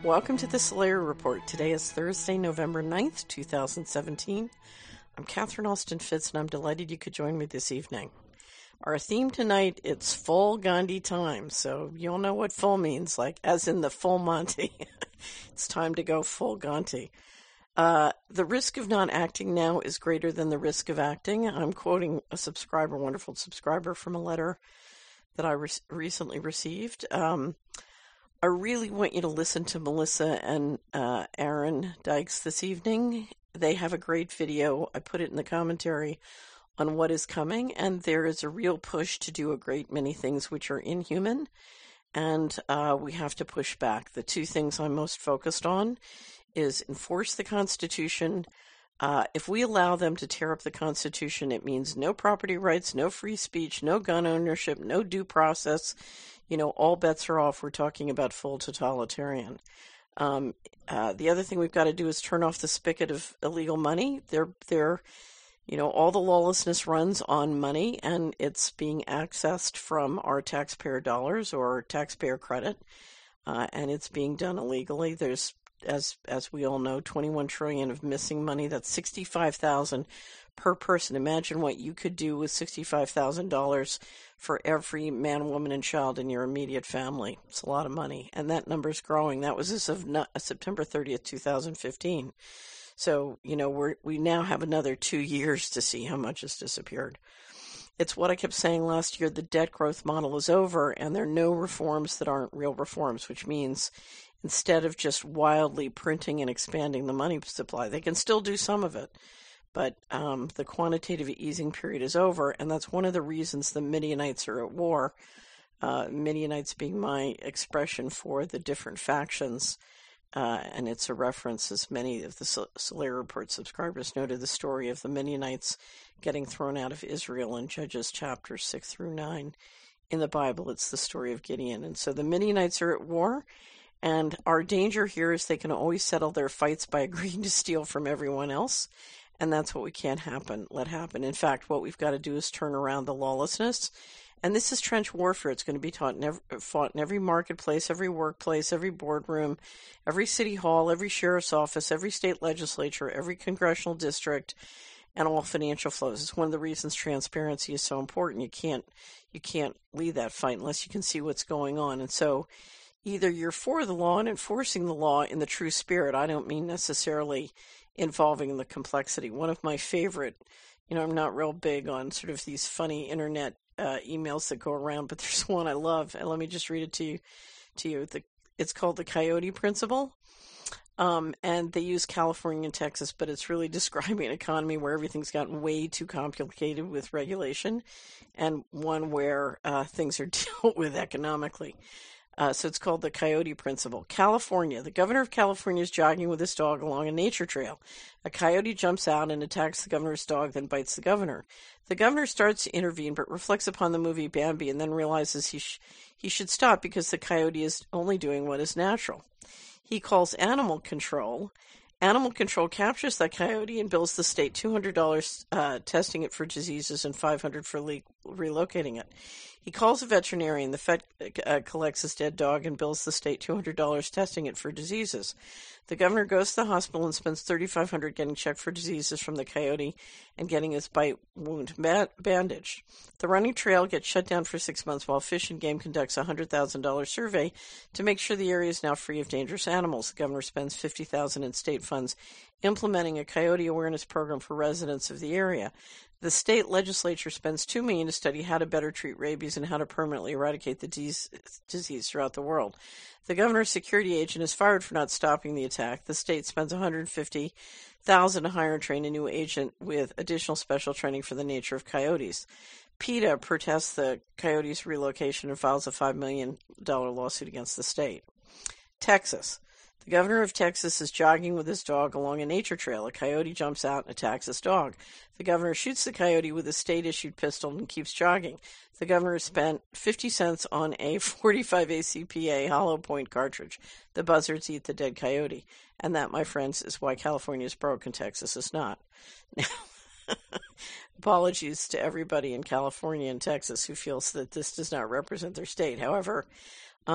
Welcome to the Solari Report. Today is Thursday, November 9th, 2017. I'm Catherine Austin Fitz, and I'm delighted you could join me this evening. Our theme tonight, it's full Gandhi time, so you'll know what full means, like as in the full Monty. It's time to go full Gandhi. The risk of not acting now is greater than the risk of acting. I'm quoting a subscriber, wonderful subscriber, from a letter that I recently received. I really want you to listen to Melissa and Aaron Dykes this evening. They have a great video. I put it in the commentary on what is coming, and there is a real push to do a great many things which are inhuman, and we have to push back. The two things I'm most focused on is enforce the Constitution. If we allow them to tear up the Constitution, it means no property rights, no free speech, no gun ownership, no due process. You know, all bets are off. We're talking about full totalitarian. The other thing we've got to do is turn off the spigot of illegal money. All the lawlessness runs on money, and it's being accessed from our taxpayer dollars or taxpayer credit, and it's being done illegally. There's, as we all know, 21 trillion of missing money. That's $65,000 per person. Imagine what you could do with $65,000 for every man, woman, and child in your immediate family. It's a lot of money, and that number's growing. That was as of September 30th, 2015. So, we now have another 2 years to see how much has disappeared. It's what I kept saying last year, the debt growth model is over, and there are no reforms that aren't real reforms, which means instead of just wildly printing and expanding the money supply, they can still do some of it. But the quantitative easing period is over, and that's one of the reasons the Midianites are at war. Midianites being my expression for the different factions, and it's a reference, as many of the Solari Report subscribers noted, the story of the Midianites getting thrown out of Israel in Judges chapters 6 through 9. In the Bible, it's the story of Gideon. And so the Midianites are at war, and our danger here is they can always settle their fights by agreeing to steal from everyone else. And that's what we can't let happen. In fact, what we've got to do is turn around the lawlessness. And this is trench warfare. It's going to be fought in every marketplace, every workplace, every boardroom, every city hall, every sheriff's office, every state legislature, every congressional district, and all financial flows. It's one of the reasons transparency is so important. You can't lead that fight unless you can see what's going on. And so either you're for the law and enforcing the law in the true spirit. I don't mean necessarily involving the complexity. One of my favorite, I'm not real big on sort of these funny internet emails that go around, but there's one I love, and let me just read it to you. It's called the Coyote Principle, and they use California and Texas, but it's really describing an economy where everything's gotten way too complicated with regulation, and one where things are dealt with economically. So it's called the Coyote Principle. California. The governor of California is jogging with his dog along a nature trail. A coyote jumps out and attacks the governor's dog, then bites the governor. The governor starts to intervene, but reflects upon the movie Bambi and then realizes he should stop because the coyote is only doing what is natural. He calls animal control. Animal control captures that coyote and bills the state $200 testing it for diseases and $500 for relocating it. He calls a veterinarian. The vet collects his dead dog and bills the state $200 testing it for diseases. The governor goes to the hospital and spends $3,500 getting checked for diseases from the coyote and getting his bite wound bandaged. The running trail gets shut down for 6 months while Fish and Game conducts a $100,000 survey to make sure the area is now free of dangerous animals. The governor spends $50,000 in state funds implementing a coyote awareness program for residents of the area. The state legislature spends $2 million to study how to better treat rabies and how to permanently eradicate the disease throughout the world. The governor's security agent is fired for not stopping the attack. The state spends $150,000 to hire and train a new agent with additional special training for the nature of coyotes. PETA protests the coyotes' relocation and files a $5 million lawsuit against the state. Texas. The governor of Texas is jogging with his dog along a nature trail. A coyote jumps out and attacks his dog. The governor shoots the coyote with a state-issued pistol and keeps jogging. The governor spent 50 cents on a 45 ACPA hollow point cartridge. The buzzards eat the dead coyote. And that, my friends, is why California is broke and Texas is not. Apologies to everybody in California and Texas who feels that this does not represent their state. However,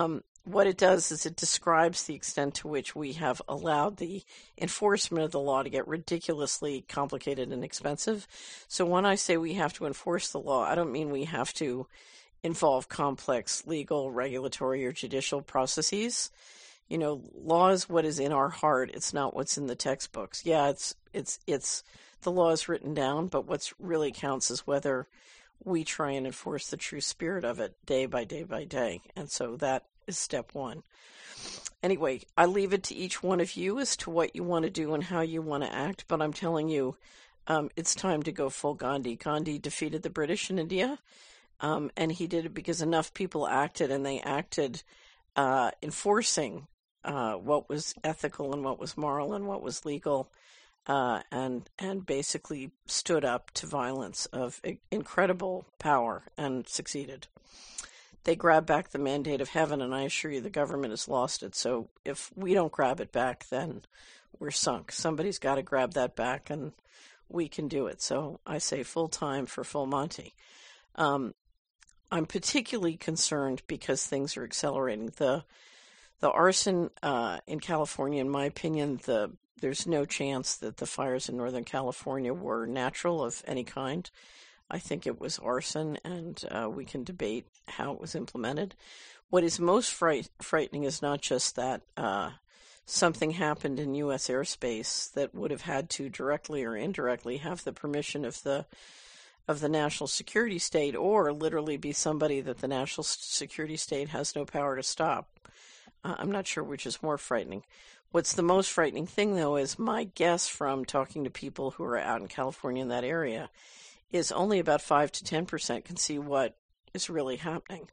what it does is it describes the extent to which we have allowed the enforcement of the law to get ridiculously complicated and expensive. So when I say we have to enforce the law, I don't mean we have to involve complex legal, regulatory, or judicial processes. Law is what is in our heart. It's not what's in the textbooks. Yeah, it's the law is written down, but what's really counts is whether we try and enforce the true spirit of it day by day by day. And so that is step one. Anyway, I leave it to each one of you as to what you want to do and how you want to act, but I'm telling you, it's time to go full Gandhi. Gandhi defeated the British in India, and he did it because enough people acted, and they acted enforcing what was ethical and what was moral and what was legal, and basically stood up to violence of incredible power and succeeded. They grabbed back the mandate of heaven, and I assure you the government has lost it. So if we don't grab it back, then we're sunk. Somebody's got to grab that back, and we can do it. So I say full time for full Monty. I'm particularly concerned because things are accelerating. The arson in California, in my opinion, there's no chance that the fires in Northern California were natural of any kind. I think it was arson, and we can debate how it was implemented. What is most frightening is not just that something happened in U.S. airspace that would have had to directly or indirectly have the permission of the national security state, or literally be somebody that the national security state has no power to stop. I'm not sure which is more frightening. What's the most frightening thing, though, is my guess from talking to people who are out in California in that area is only about 5 to 10% can see what is really happening.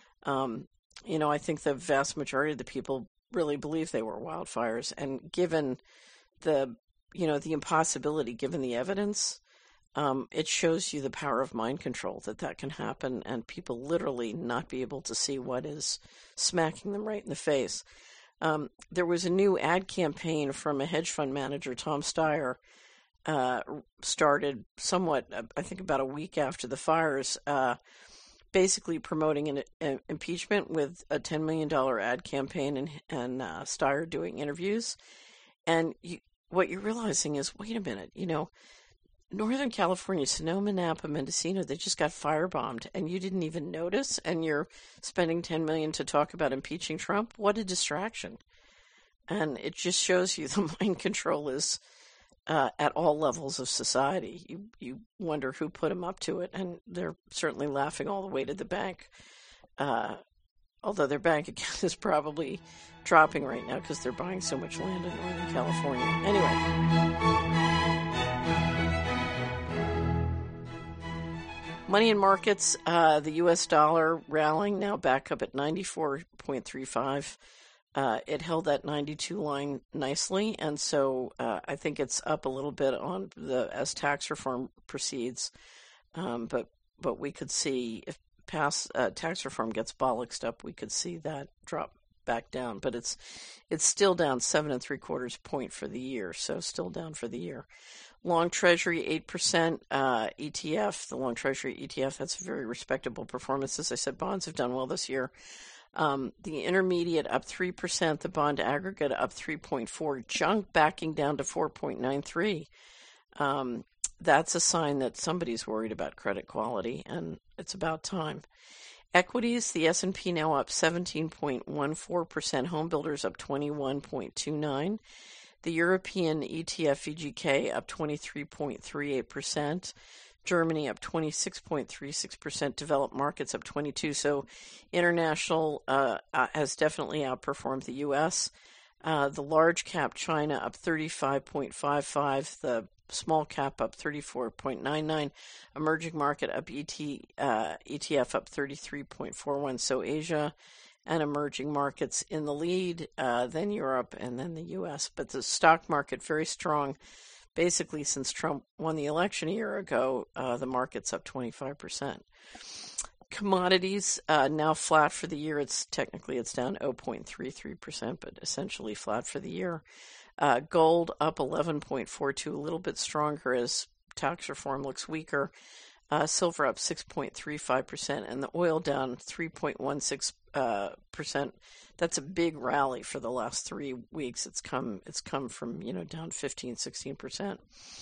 I think the vast majority of the people really believe they were wildfires, and given the impossibility, given the evidence, it shows you the power of mind control, that can happen, and people literally not be able to see what is smacking them right in the face. There was a new ad campaign from a hedge fund manager, Tom Steyer, started somewhat, I think about a week after the fires, basically promoting an impeachment with a $10 million ad campaign and Steyer doing interviews. And what you're realizing is, wait a minute, Northern California, Sonoma, Napa, Mendocino, they just got firebombed, and you didn't even notice, and you're spending $10 million to talk about impeaching Trump? What a distraction. And it just shows you the mind control is at all levels of society. You wonder who put them up to it, and they're certainly laughing all the way to the bank. Although their bank account is probably dropping right now because they're buying so much land in Northern California. Anyway. Money in markets, the U.S. dollar rallying, now back up at 94.35. It held that 92 line nicely, and so I think it's up a little bit as tax reform proceeds. But we could see if past tax reform gets bollocksed up, we could see that drop back down. But it's still down 7 3/4 point for the year, so still down for the year. Long Treasury, 8% ETF. The Long Treasury ETF, that's a very respectable performance. As I said, bonds have done well this year. The intermediate up 3%, the bond aggregate up 3.4%, junk backing down to 4.93%. That's a sign that somebody's worried about credit quality, and it's about time. Equities, the S&P now up 17.14%, home builders up 21.29%. The European ETF VGK up 23.38%. Germany up 26.36%, developed markets up 22%. So international has definitely outperformed the U.S. The large cap China up 35.55%, the small cap up 34.99%, emerging market up ETF up 33.41%. So Asia and emerging markets in the lead, then Europe, and then the U.S. But the stock market very strong. Basically, since Trump won the election a year ago, the market's up 25%. Commodities now flat for the year. It's down 0.33%, but essentially flat for the year. Gold up 11.42%, a little bit stronger as tax reform looks weaker. Silver up 6.35%, and the oil down 3.16 percent. That's a big rally for the last 3 weeks. It's come from, down 15, 16%.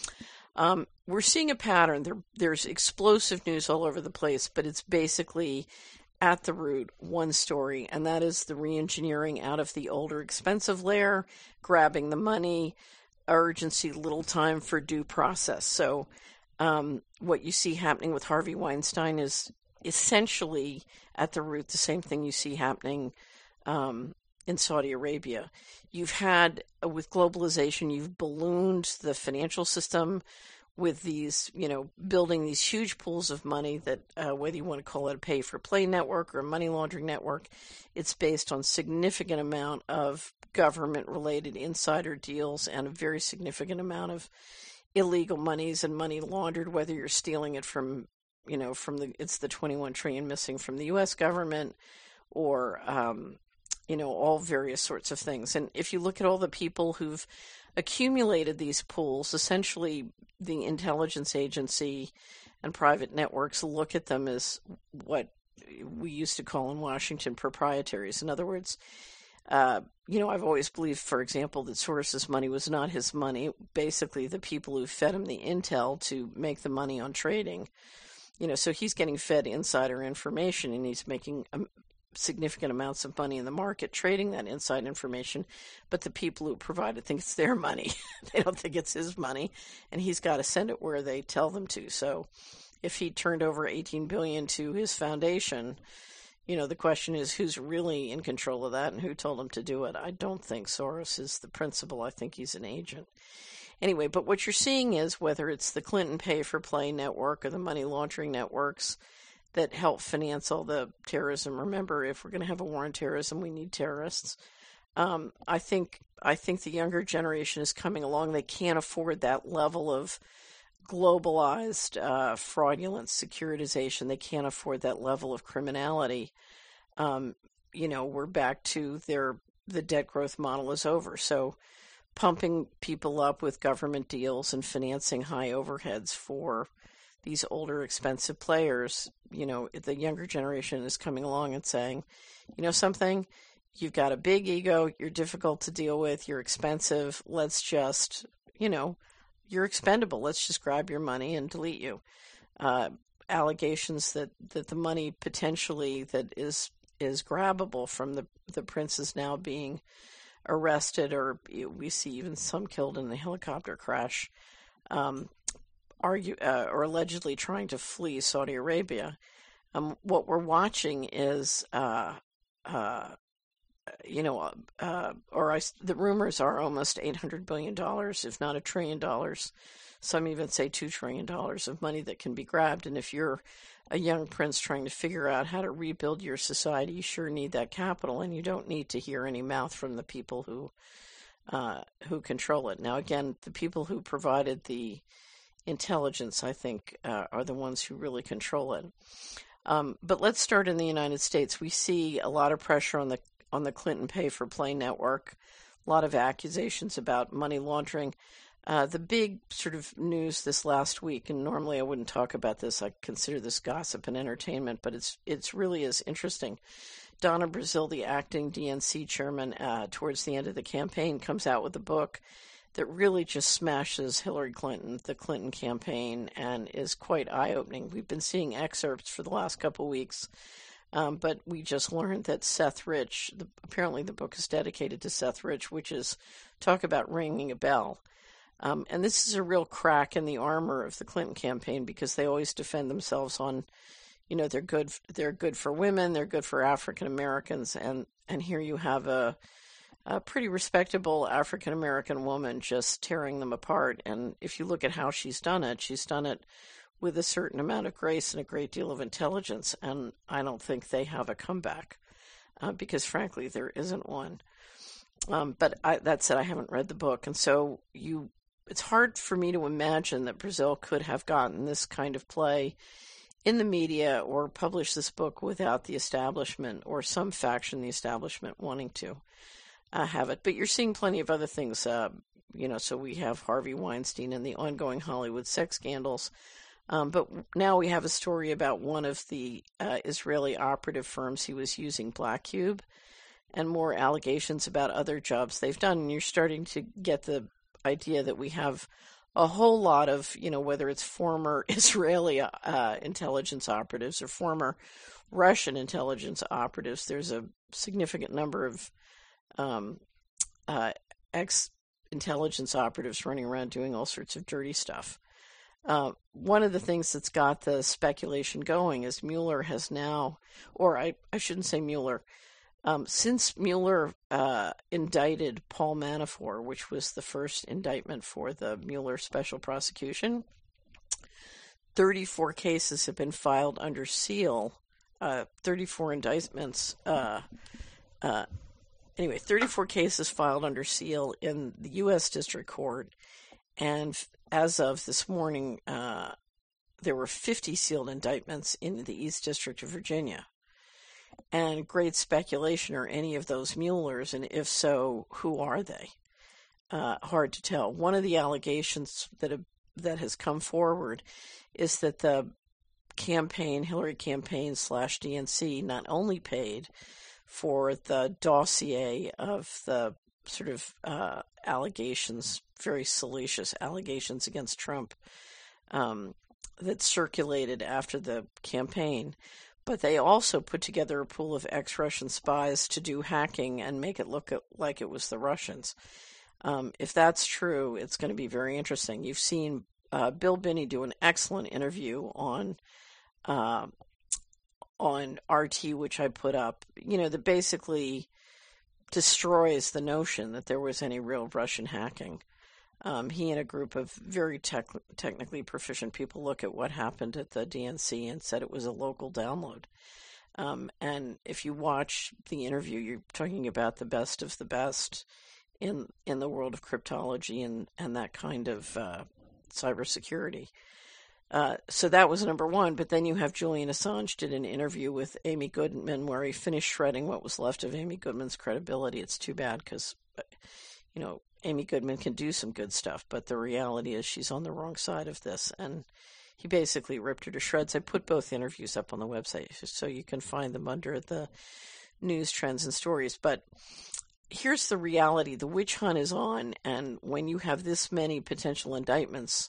We're seeing a pattern. There's explosive news all over the place, but it's basically at the root one story, and that is the re-engineering out of the older expensive layer, grabbing the money, urgency, little time for due process. So what you see happening with Harvey Weinstein is essentially at the root the same thing you see happening in Saudi Arabia. You've had, with globalization, you've ballooned the financial system with these, building these huge pools of money that, whether you want to call it a pay-for-play network or a money laundering network, it's based on significant amount of government-related insider deals and a very significant amount of illegal monies and money laundered, whether you're stealing it from, it's the 21 trillion missing from the U.S. government, or all various sorts of things. And if you look at all the people who've accumulated these pools, essentially the intelligence agency and private networks look at them as what we used to call in Washington proprietaries. In other words, I've always believed, for example, that Soros's money was not his money. Basically, the people who fed him the intel to make the money on trading. So he's getting fed insider information, and he's making significant amounts of money in the market trading that inside information, but the people who provide it think it's their money. They don't think it's his money, and he's got to send it where they tell them to. So if he turned over $18 billion to his foundation, the question is who's really in control of that and who told him to do it. I don't think Soros is the principal. I think he's an agent. Anyway, but what you're seeing is, whether it's the Clinton pay-for-play network or the money laundering networks that help finance all the terrorism. Remember, if we're going to have a war on terrorism, we need terrorists. I think the younger generation is coming along. They can't afford that level of globalized fraudulent securitization. They can't afford that level of criminality. We're back to the debt growth model is over. So pumping people up with government deals and financing high overheads for these older, expensive players, the younger generation is coming along and saying, something, you've got a big ego, you're difficult to deal with, you're expensive, let's just, you're expendable, let's just grab your money and delete you. Allegations that the money potentially that is grabbable from the princes now being arrested, or we see even some killed in the helicopter crash, or allegedly trying to flee Saudi Arabia. What we're watching is, the rumors are almost $800 billion, if not $1 trillion. Some even say $2 trillion of money that can be grabbed. And if you're a young prince trying to figure out how to rebuild your society, you sure need that capital, and you don't need to hear any mouth from the people who control it. Now, again, the people who provided the intelligence, I think, are the ones who really control it. But let's start in the United States. We see a lot of pressure on the Clinton pay-for-play network, a lot of accusations about money laundering. The big sort of news this last week, and normally I wouldn't talk about this, I consider this gossip and entertainment, but it's really is interesting. Donna Brazile, the acting DNC chairman, towards the end of the campaign, comes out with a book that really just smashes Hillary Clinton, the Clinton campaign, and is quite eye-opening. We've been seeing excerpts for the last couple of weeks, but we just learned that Seth Rich, apparently the book is dedicated to Seth Rich, which is talk about ringing a bell. And this is a real crack in the armor of the Clinton campaign, because they always defend themselves on, they're good for women, they're good for African Americans, and here you have a pretty respectable African American woman just tearing them apart. And if you look at how she's done it with a certain amount of grace and a great deal of intelligence. And I don't think they have a comeback, because frankly, there isn't one. But that said, I haven't read the book. And so it's hard for me to imagine that Brazile could have gotten this kind of play in the media or published this book without the establishment or some faction in the establishment wanting to have it. But you're seeing plenty of other things, so we have Harvey Weinstein and the ongoing Hollywood sex scandals. But now we have a story about one of the Israeli operative firms he was using, Black Cube, and more allegations about other jobs they've done. And you're starting to get the idea that we have a whole lot of, whether it's former Israeli intelligence operatives or former Russian intelligence operatives, there's a significant number of ex-intelligence operatives running around doing all sorts of dirty stuff. One of the things that's got the speculation going is Mueller has now, or I shouldn't say Mueller, since Mueller indicted Paul Manafort, which was the first indictment for the Mueller special prosecution, 34 cases have been filed under seal. 34 indictments. 34 cases filed under seal in the U.S. District Court, and as of this morning, there were 50 sealed indictments in the East District of Virginia. And great speculation, are any of those Muellers, and if so, who are they? Hard to tell. One of the allegations that has come forward is that the Hillary campaign / DNC not only paid for the dossier of the sort of allegations, very salacious allegations against Trump that circulated after the campaign, but they also put together a pool of ex-Russian spies to do hacking and make it look like it was the Russians. If that's true, it's going to be very interesting. You've seen Bill Binney do an excellent interview on RT, which I put up, that basically destroys the notion that there was any real Russian hacking. He and a group of very technically proficient people look at what happened at the DNC and said it was a local download. And if you watch the interview, you're talking about the best of the best in the world of cryptology and that kind of cybersecurity. So that was number one. But then you have Julian Assange did an interview with Amy Goodman where he finished shredding what was left of Amy Goodman's credibility. It's too bad because, Amy Goodman can do some good stuff, but the reality is she's on the wrong side of this. And he basically ripped her to shreds. I put both interviews up on the website so you can find them under the news, trends, and stories. But here's the reality. The witch hunt is on, and when you have this many potential indictments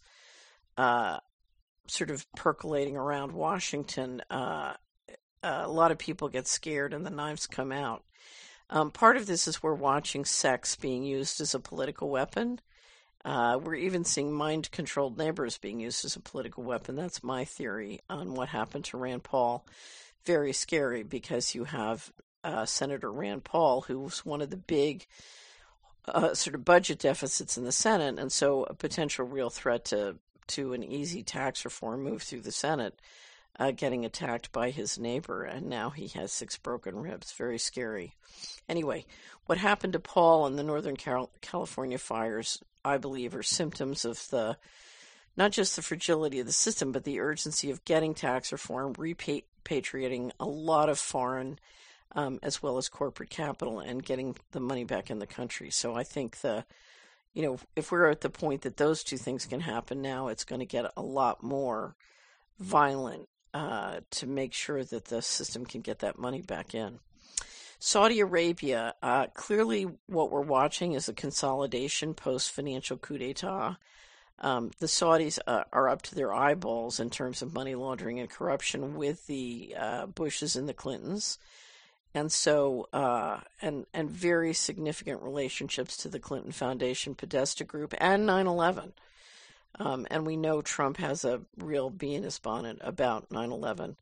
sort of percolating around Washington, a lot of people get scared and the knives come out. Part of this is we're watching sex being used as a political weapon. We're even seeing mind-controlled neighbors being used as a political weapon. That's my theory on what happened to Rand Paul. Very scary because you have Senator Rand Paul, who's one of the big sort of budget deficits in the Senate, and so a potential real threat to an easy tax reform move through the Senate, getting attacked by his neighbor, and now he has 6 broken ribs. Very scary. Anyway, what happened to Paul in the Northern California fires, I believe, are symptoms of not just the fragility of the system, but the urgency of getting tax reform, repatriating a lot of foreign as well as corporate capital, and getting the money back in the country. So I think if we're at the point that those two things can happen now, it's going to get a lot more violent to make sure that the system can get that money back in. Saudi Arabia, clearly what we're watching is a consolidation post-financial coup d'etat. The Saudis are up to their eyeballs in terms of money laundering and corruption with the Bushes and the Clintons. And so, and very significant relationships to the Clinton Foundation, Podesta Group, and 9/11. And we know Trump has a real bee in his bonnet about 9/11.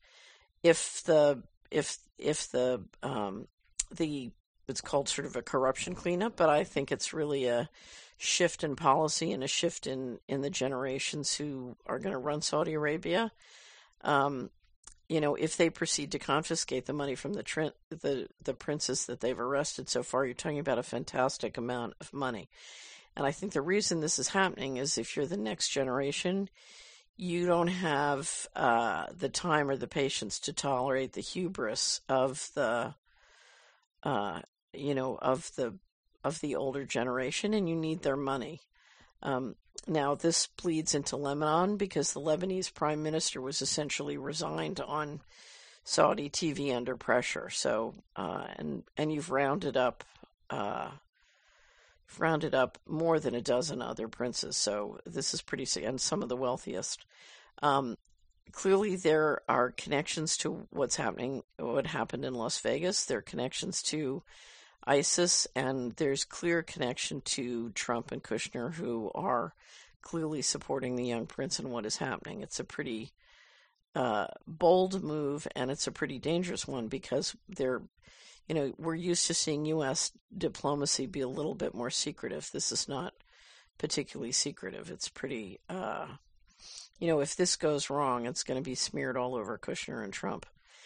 It's called sort of a corruption cleanup, but I think it's really a shift in policy and a shift in the generations who are going to run Saudi Arabia. If they proceed to confiscate the money from the princes that they've arrested so far, you're talking about a fantastic amount of money. And I think the reason this is happening is if you're the next generation, you don't have the time or the patience to tolerate the hubris of the older generation, and you need their money. Now, this bleeds into Lebanon because the Lebanese prime minister was essentially resigned on Saudi TV under pressure. So, and you've rounded up more than a dozen other princes. So this is pretty, and some of the wealthiest. Clearly, there are connections to what happened in Las Vegas. There are connections to ISIS, and there's clear connection to Trump and Kushner, who are clearly supporting the young prince and what is happening. It's a pretty bold move, and it's a pretty dangerous one because we're used to seeing U.S. diplomacy be a little bit more secretive. This is not particularly secretive. It's pretty, if this goes wrong, it's going to be smeared all over Kushner and Trump.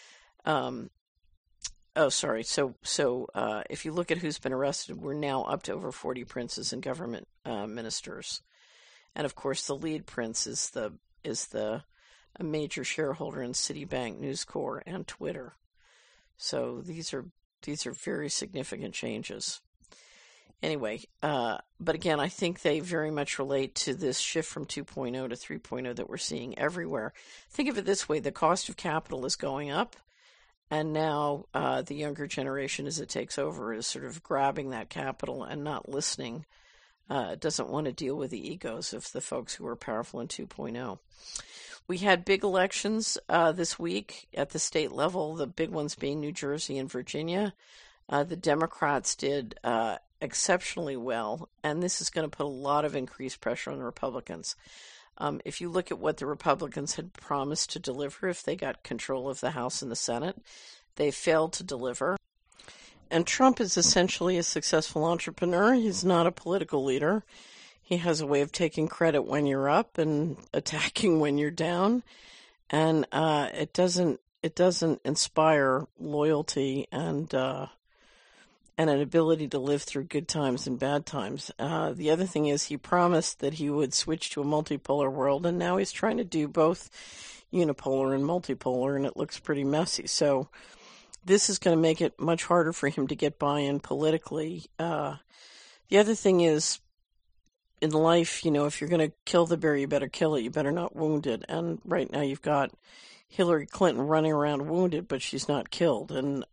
So if you look at who's been arrested, we're now up to over 40 princes and government ministers. And of course, the lead prince is a major shareholder in Citibank, News Corp, and Twitter. So these are very significant changes. Anyway, but again, I think they very much relate to this shift from 2.0 to 3.0 that we're seeing everywhere. Think of it this way: the cost of capital is going up, and now the younger generation, as it takes over, is sort of grabbing that capital and not listening. Doesn't want to deal with the egos of the folks who are powerful in 2.0. We had big elections this week at the state level, the big ones being New Jersey and Virginia. The Democrats did exceptionally well, and this is going to put a lot of increased pressure on the Republicans. If you look at what the Republicans had promised to deliver if they got control of the House and the Senate, they failed to deliver. And Trump is essentially a successful entrepreneur. He's not a political leader. He has a way of taking credit when you're up and attacking when you're down. And it doesn't inspire loyalty and an ability to live through good times and bad times. The other thing is he promised that he would switch to a multipolar world, and now he's trying to do both unipolar and multipolar, and it looks pretty messy. So this is going to make it much harder for him to get buy-in politically. The other thing is, in life, if you're going to kill the bear, you better kill it. You better not wound it. And right now you've got Hillary Clinton running around wounded, but she's not killed. And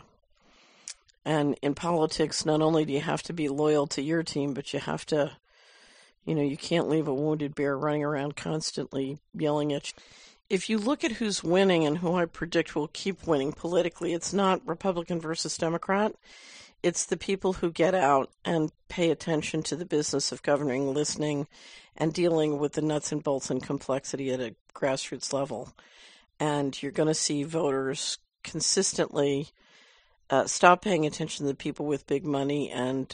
in politics, not only do you have to be loyal to your team, but you have to, you can't leave a wounded bear running around constantly yelling at you. If you look at who's winning and who I predict will keep winning politically, it's not Republican versus Democrat. It's the people who get out and pay attention to the business of governing, listening, and dealing with the nuts and bolts and complexity at a grassroots level. And you're going to see voters consistently stop paying attention to the people with big money and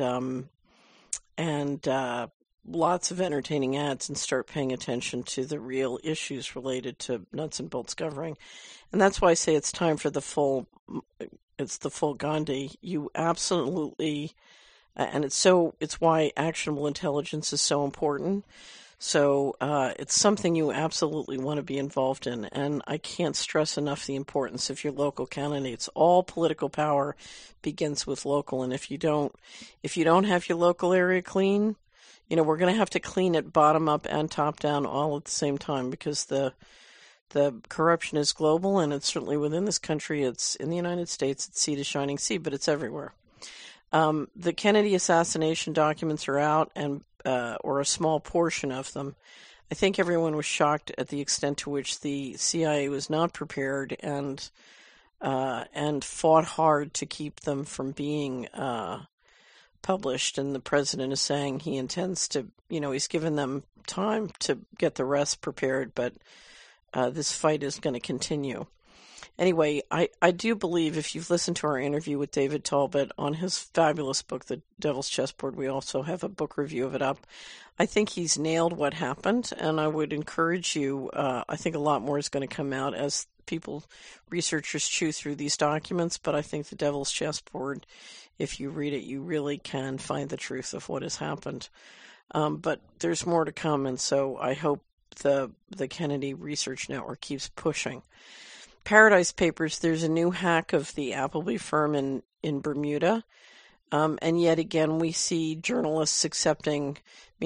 lots of entertaining ads and start paying attention to the real issues related to nuts and bolts governing. And that's why I say it's time for the full Gandhi. You absolutely, and it's why actionable intelligence is so important. So it's something you absolutely want to be involved in, and I can't stress enough the importance of your local candidates. All political power begins with local, and if you don't have your local area clean, we're going to have to clean it bottom up and top down all at the same time because the corruption is global, and it's certainly within this country. It's in the United States. It's sea to shining sea, but it's everywhere. The Kennedy assassination documents are out, and or a small portion of them. I think everyone was shocked at the extent to which the CIA was not prepared and fought hard to keep them from being published. And the president is saying he intends to, he's given them time to get the rest prepared, but this fight is going to continue. Anyway, I do believe if you've listened to our interview with David Talbot on his fabulous book, The Devil's Chessboard, we also have a book review of it up. I think he's nailed what happened, and I would encourage you, I think a lot more is going to come out as researchers chew through these documents, but I think The Devil's Chessboard, if you read it, you really can find the truth of what has happened. But there's more to come, and so I hope the Kennedy Research Network keeps pushing. Paradise Papers, there's a new hack of the Appleby firm in Bermuda. And yet again, we see journalists accepting,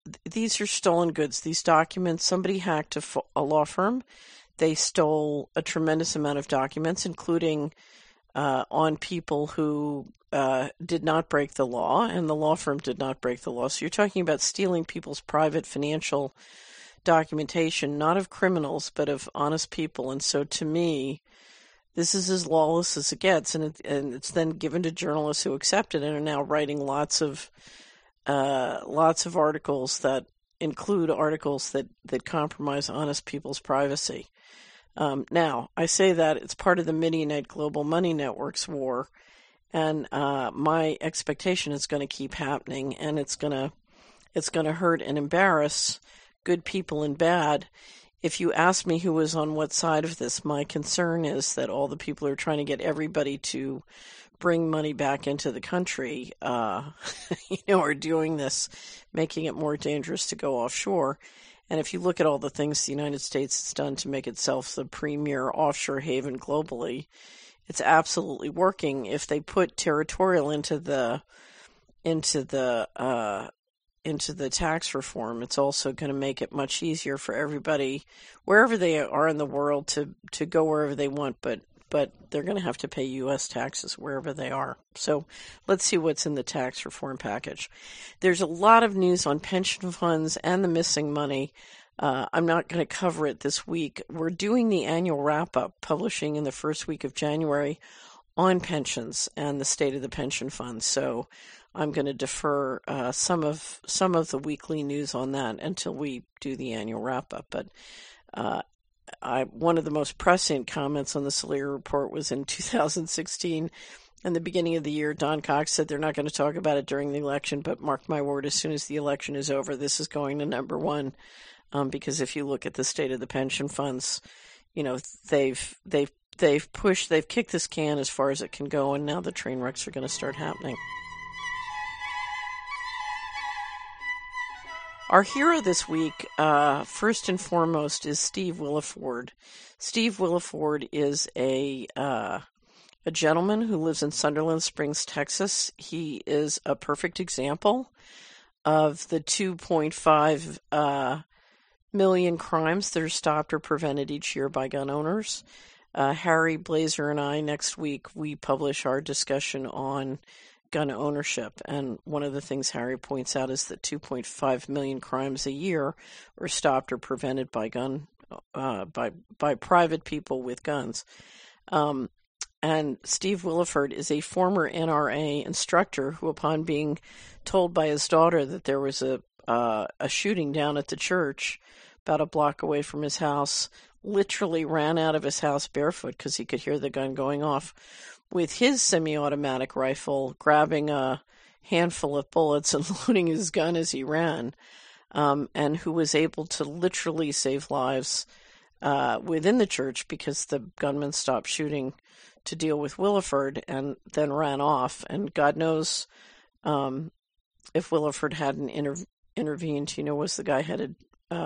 these are stolen goods. These documents, somebody hacked a law firm. They stole a tremendous amount of documents, including on people who did not break the law, and the law firm did not break the law. So you're talking about stealing people's private financial documentation, not of criminals, but of honest people. And so to me, this is as lawless as it gets, and it's then given to journalists who accept it and are now writing lots of articles that include articles that compromise honest people's privacy. Now, I say that it's part of the Midianite Global Money Network's war, and my expectation is going to keep happening, and it's going to hurt and embarrass good people and bad. If you ask me who was on what side of this, my concern is that all the people who are trying to get everybody to bring money back into the country, are doing this, making it more dangerous to go offshore. And if you look at all the things the United States has done to make itself the premier offshore haven globally, it's absolutely working. If they put territorial into the tax reform, it's also going to make it much easier for everybody, wherever they are in the world, to go wherever they want, but they're going to have to pay U.S. taxes wherever they are. So let's see what's in the tax reform package. There's a lot of news on pension funds and the missing money. I'm not going to cover it this week. We're doing the annual wrap-up, publishing in the first week of January, on pensions and the state of the pension fund. So I'm going to defer some of the weekly news on that until we do the annual wrap-up. But one of the most prescient comments on the Solera report was in 2016. In the beginning of the year, Don Cox said they're not going to talk about it during the election, but mark my word, as soon as the election is over, this is going to number one. Because if you look at the state of the pension funds, they've kicked this can as far as it can go, and now the train wrecks are going to start happening. Our hero this week, first and foremost, is Steve Williford. Steve Williford is a gentleman who lives in Sunderland Springs, Texas. He is a perfect example of the 2.5 million crimes that are stopped or prevented each year by gun owners. Harry Blazer and I, next week, we publish our discussion on gun ownership, and one of the things Harry points out is that 2.5 million crimes a year are stopped or prevented by by private people with guns. And Steve Williford is a former NRA instructor who, upon being told by his daughter that there was a shooting down at the church about a block away from his house, literally ran out of his house barefoot because he could hear the gun going off, with his semi-automatic rifle, grabbing a handful of bullets and loading his gun as he ran, and who was able to literally save lives within the church because the gunman stopped shooting to deal with Williford and then ran off. And God knows if Williford hadn't intervened, was the guy headed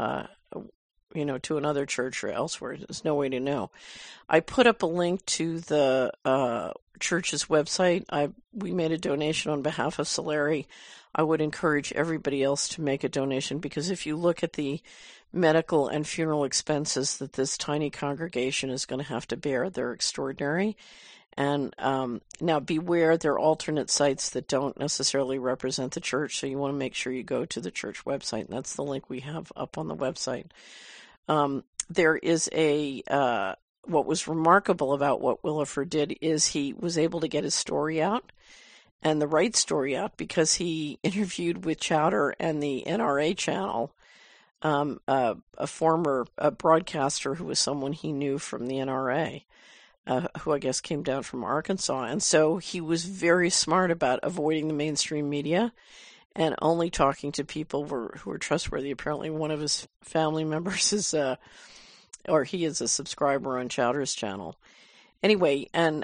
to another church or elsewhere? There's no way to know. I put up a link to the church's website. We made a donation on behalf of Solera. I would encourage everybody else to make a donation, because if you look at the medical and funeral expenses that this tiny congregation is going to have to bear, they're extraordinary. And now beware, there are alternate sites that don't necessarily represent the church, so you want to make sure you go to the church website, and that's the link we have up on the website. There is what was remarkable about what Williford did is he was able to get his story out, and the right story out, because he interviewed with Chowder and the NRA channel, a former broadcaster who was someone he knew from the NRA, who I guess came down from Arkansas. And so he was very smart about avoiding the mainstream media and only talking to people who were trustworthy. Apparently one of his family members is he is a subscriber on Chowder's channel. Anyway, and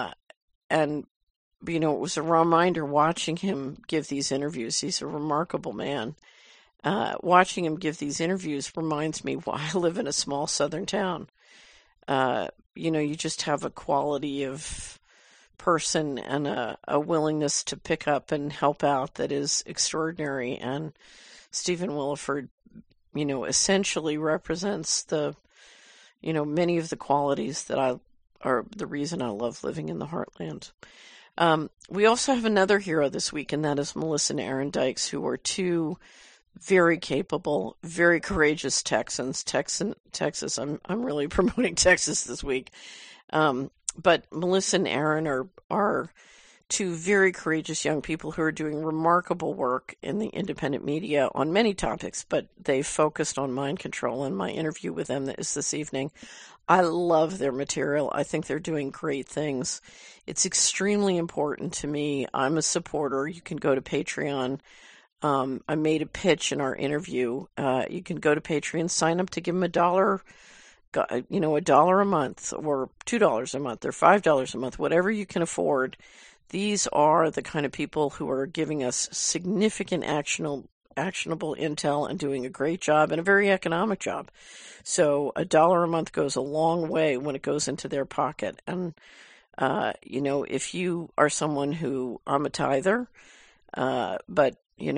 it was a reminder watching him give these interviews. He's a remarkable man. Watching him give these interviews reminds me why I live in a small southern town. You just have a quality of person and a willingness to pick up and help out that is extraordinary. And Stephen Williford, essentially represents many of the qualities that are the reason I love living in the heartland. We also have another hero this week, and that is Melissa and Aaron Dykes, who are two very capable, very courageous Texans. Texas. I'm really promoting Texas this week. But Melissa and Aaron are two very courageous young people who are doing remarkable work in the independent media on many topics, but they focused on mind control, and my interview with them is this evening. I love their material. I think they're doing great things. It's extremely important to me. I'm a supporter. You can go to Patreon. I made a pitch in our interview. You can go to Patreon, sign up to give them $1, $1 a month, or $2 a month, or $5 a month, whatever you can afford. These are the kind of people who are giving us significant actionable intel and doing a great job and a very economic job. So $1 a month goes a long way when it goes into their pocket. And, if you are someone who, I'm a tither, but,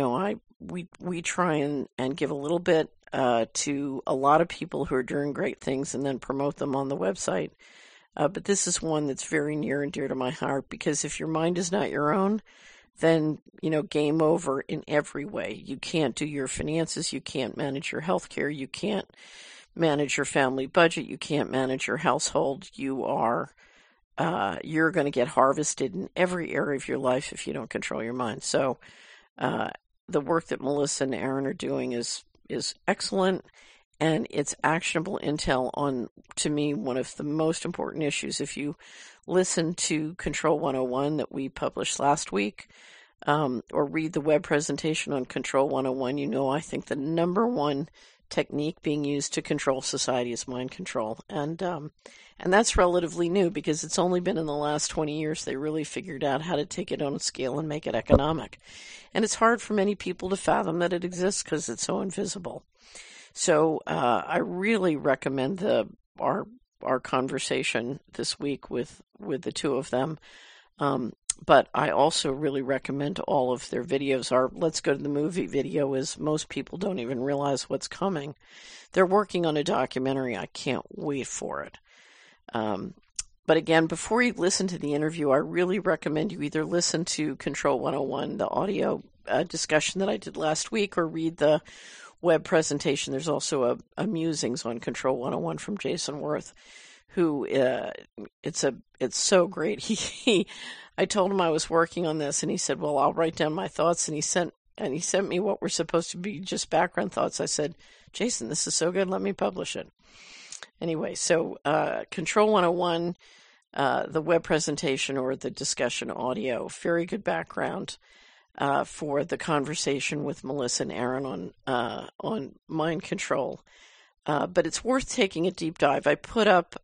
we try and give a little bit to a lot of people who are doing great things and then promote them on the website. But this is one that's very near and dear to my heart, because if your mind is not your own, then, game over in every way. You can't do your finances. You can't manage your health care. You can't manage your family budget. You can't manage your household. You're going to get harvested in every area of your life if you don't control your mind. So, the work that Melissa and Aaron are doing is excellent, and it's actionable intel on, to me, one of the most important issues. If you listen to Control 101 that we published last week, or read the web presentation on Control 101, I think the number one technique being used to control society is mind control. And that's relatively new, because it's only been in the last 20 years they really figured out how to take it on a scale and make it economic. And it's hard for many people to fathom that it exists because it's so invisible. So I really recommend our conversation this week with the two of them. But I also really recommend all of their videos. Our Let's Go to the Movie video is, most people don't even realize what's coming. They're working on a documentary. I can't wait for it. But again, before you listen to the interview, I really recommend you either listen to Control 101, the audio discussion that I did last week, or read the web presentation. There's also a musings on Control 101 from Jason Worth, who it's so great. I told him I was working on this, and he said, "Well, I'll write down my thoughts." And he sent me what were supposed to be just background thoughts. I said, "Jason, this is so good. Let me publish it." Anyway, so Control 101, the web presentation or the discussion audio, very good background for the conversation with Melissa and Aaron on mind control. But it's worth taking a deep dive. I put up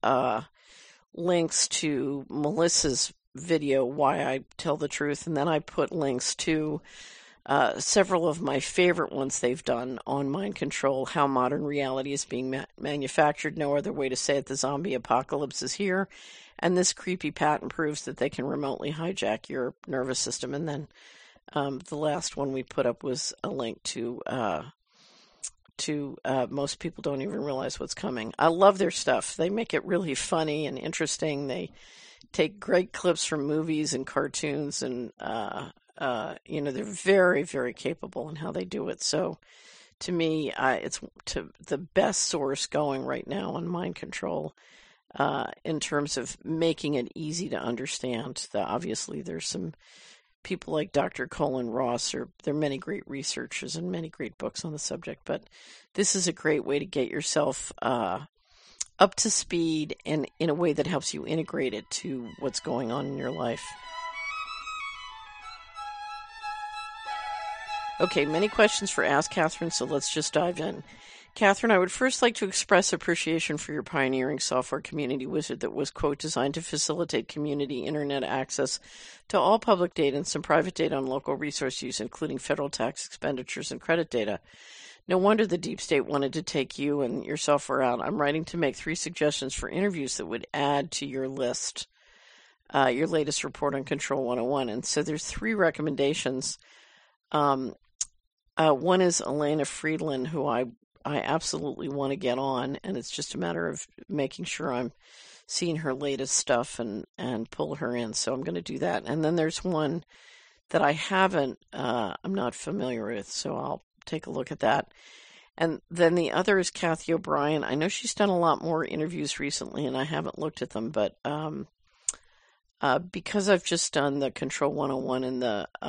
links to Melissa's video, Why I Tell the Truth, and then I put links to several of my favorite ones they've done on mind control, how modern reality is being manufactured, no other way to say it, the zombie apocalypse is here, and this creepy patent proves that they can remotely hijack your nervous system. And then the last one we put up was a link to most people don't even realize what's coming. I love their stuff. They make it really funny and interesting. They take great clips from movies and cartoons, and they're very, very capable in how they do it. So to me, it's the best source going right now on mind control in terms of making it easy to understand. Obviously, there's some people like Dr. Colin Ross, there are many great researchers and many great books on the subject, but this is a great way to get yourself up to speed and in a way that helps you integrate it to what's going on in your life. Okay, many questions for Ask Catherine, so let's just dive in. Catherine, I would first like to express appreciation for your pioneering software community wizard that was, quote, designed to facilitate community internet access to all public data and some private data on local resource use, including federal tax expenditures and credit data. No wonder the deep state wanted to take you and your software out. I'm writing to make 3 suggestions for interviews that would add to your list, your latest report on Control 101. And so there's 3 recommendations. One is Elena Friedland, who I absolutely want to get on, and it's just a matter of making sure I'm seeing her latest stuff and pull her in. So I'm going to do that. And then there's one that I haven't, I'm not familiar with, so I'll take a look at that. And then the other is Kathy O'Brien. I know she's done a lot more interviews recently, and I haven't looked at them, but because I've just done the Control 101 and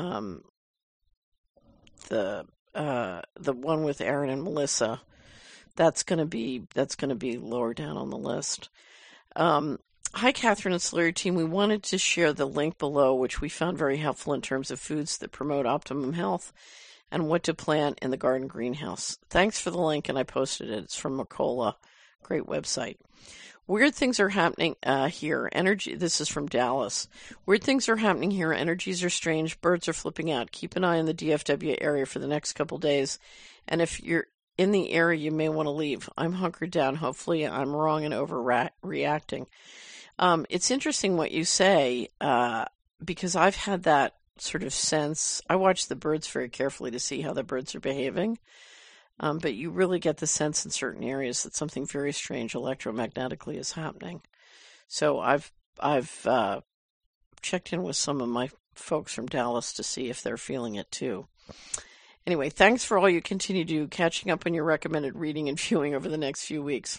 the one with Aaron and Melissa, that's going to be lower down on the list. Hi, Catherine and Solari team. We wanted to share the link below, which we found very helpful in terms of foods that promote optimum health and what to plant in the garden greenhouse. Thanks for the link, and I posted it. It's from Mercola. Great website. Weird things are happening here. This is from Dallas. Weird things are happening here. Energies are strange. Birds are flipping out. Keep an eye on the DFW area for the next couple days. And if you're in the area, you may want to leave. I'm hunkered down. Hopefully I'm wrong and overreacting. It's interesting what you say, because I've had that sort of sense. I watch the birds very carefully to see how the birds are behaving. But you really get the sense in certain areas that something very strange electromagnetically is happening. So I've checked in with some of my folks from Dallas to see if they're feeling it too. Anyway, thanks for all you continue to do, catching up on your recommended reading and viewing over the next few weeks.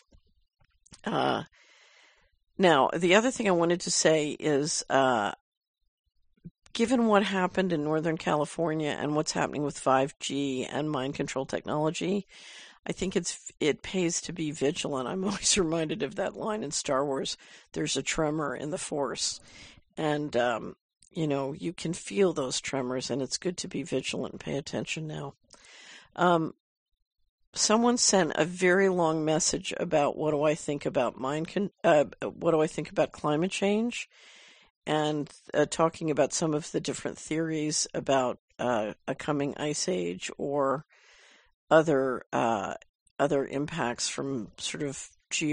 Now, the other thing I wanted to say is, given what happened in Northern California and what's happening with 5G and mind control technology, I think it pays to be vigilant. I'm always reminded of that line in Star Wars, there's a tremor in the Force. And, you can feel those tremors, and it's good to be vigilant and pay attention now. Someone sent a very long message about what do I think about climate change, and talking about some of the different theories about a coming ice age or other impacts from sort of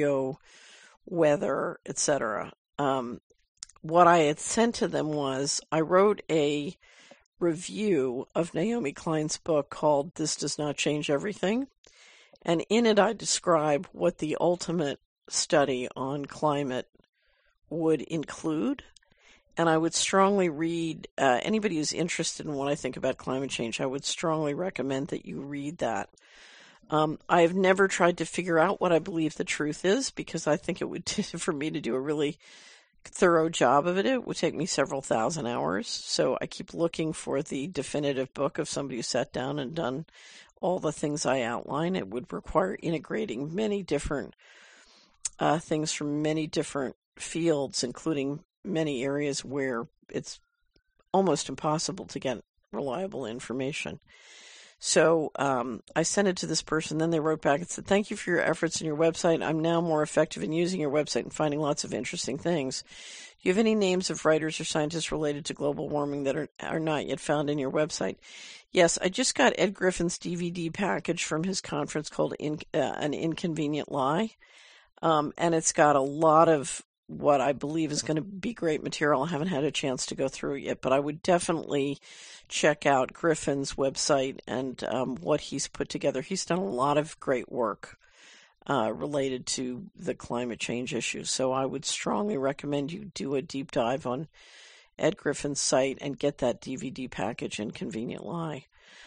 weather, etc. What I had sent to them was I wrote a review of Naomi Klein's book called This Does Not Change Everything. And in it, I describe what the ultimate study on climate would include. And I would strongly read, anybody who's interested in what I think about climate change, I would strongly recommend that you read that. I have never tried to figure out what I believe the truth is, because I think it would, for me to do a really thorough job of it, it would take me several thousand hours. So I keep looking for the definitive book of somebody who sat down and done all the things I outline. It would require integrating many different things from many different fields, including many areas where it's almost impossible to get reliable information. So I sent it to this person. Then they wrote back and said, "Thank you for your efforts and your website. I'm now more effective in using your website and finding lots of interesting things. Do you have any names of writers or scientists related to global warming that are not yet found in your website?" Yes, I just got Ed Griffin's DVD package from his conference called An Inconvenient Lie. And it's got a lot of what I believe is going to be great material. I haven't had a chance to go through it yet, but I would definitely check out Griffin's website and what he's put together. He's done a lot of great work related to the climate change issue. So I would strongly recommend you do a deep dive on Ed Griffin's site and get that DVD package, Inconvenient Lie.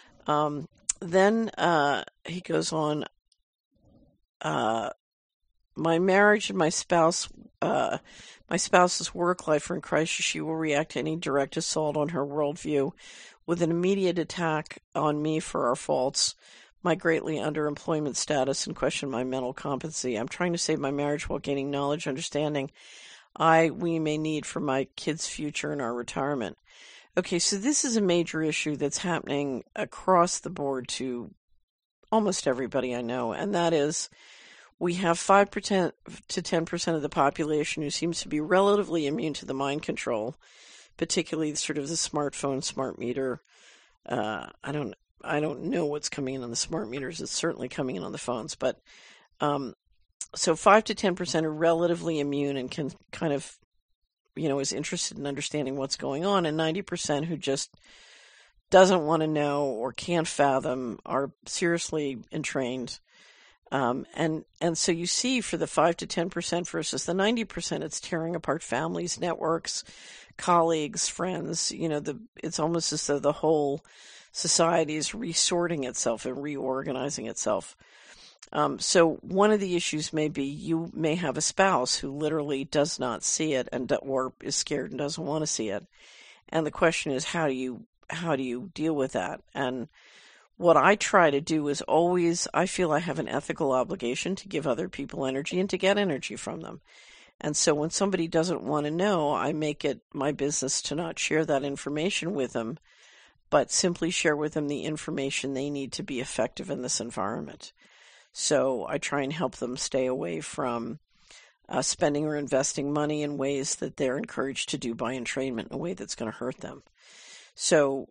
Then he goes on, my marriage and my spouse's work life are in crisis. She will react to any direct assault on her worldview with an immediate attack on me for our faults, my greatly underemployment status, and question my mental competency. I'm trying to save my marriage while gaining knowledge, understanding we may need for my kids' future and our retirement. Okay, so this is a major issue that's happening across the board to almost everybody I know, and that is we have 5% to 10% of the population who seems to be relatively immune to the mind control, particularly sort of the smartphone, smart meter. I don't know what's coming in on the smart meters. It's certainly coming in on the phones, but so 5 to 10% are relatively immune and can kind of, is interested in understanding what's going on, and 90% who just doesn't want to know or can't fathom are seriously entrained. And so you see for the 5 to 10% versus the 90%, it's tearing apart families, networks, colleagues, friends. It's almost as though the whole society is resorting itself and reorganizing itself. So one of the issues may be you may have a spouse who literally does not see it or is scared and doesn't want to see it. And the question is, how do you deal with that? And what I try to do is always, I feel I have an ethical obligation to give other people energy and to get energy from them. And so when somebody doesn't want to know, I make it my business to not share that information with them, but simply share with them the information they need to be effective in this environment. So I try and help them stay away from spending or investing money in ways that they're encouraged to do by entrainment in a way that's going to hurt them. So,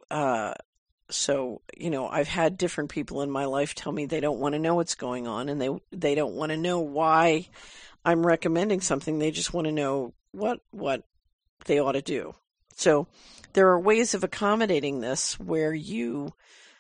I've had different people in my life tell me they don't want to know what's going on, and they don't want to know why I'm recommending something. They just want to know what they ought to do. So there are ways of accommodating this where you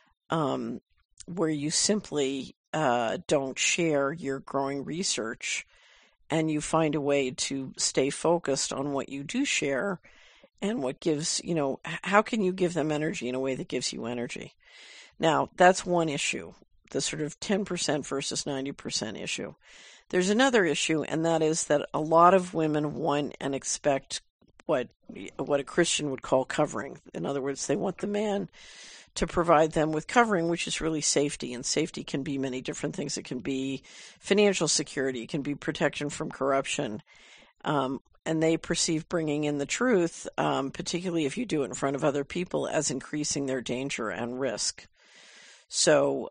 simply don't share your growing research, and you find a way to stay focused on what you do share and what gives, how can you give them energy in a way that gives you energy? Now, that's one issue, the sort of 10% versus 90% issue. There's another issue, and that is that a lot of women want and expect what a Christian would call covering. In other words, they want the man to provide them with covering, which is really safety. And safety can be many different things. It can be financial security. It can be protection from corruption. And they perceive bringing in the truth, particularly if you do it in front of other people, as increasing their danger and risk. So,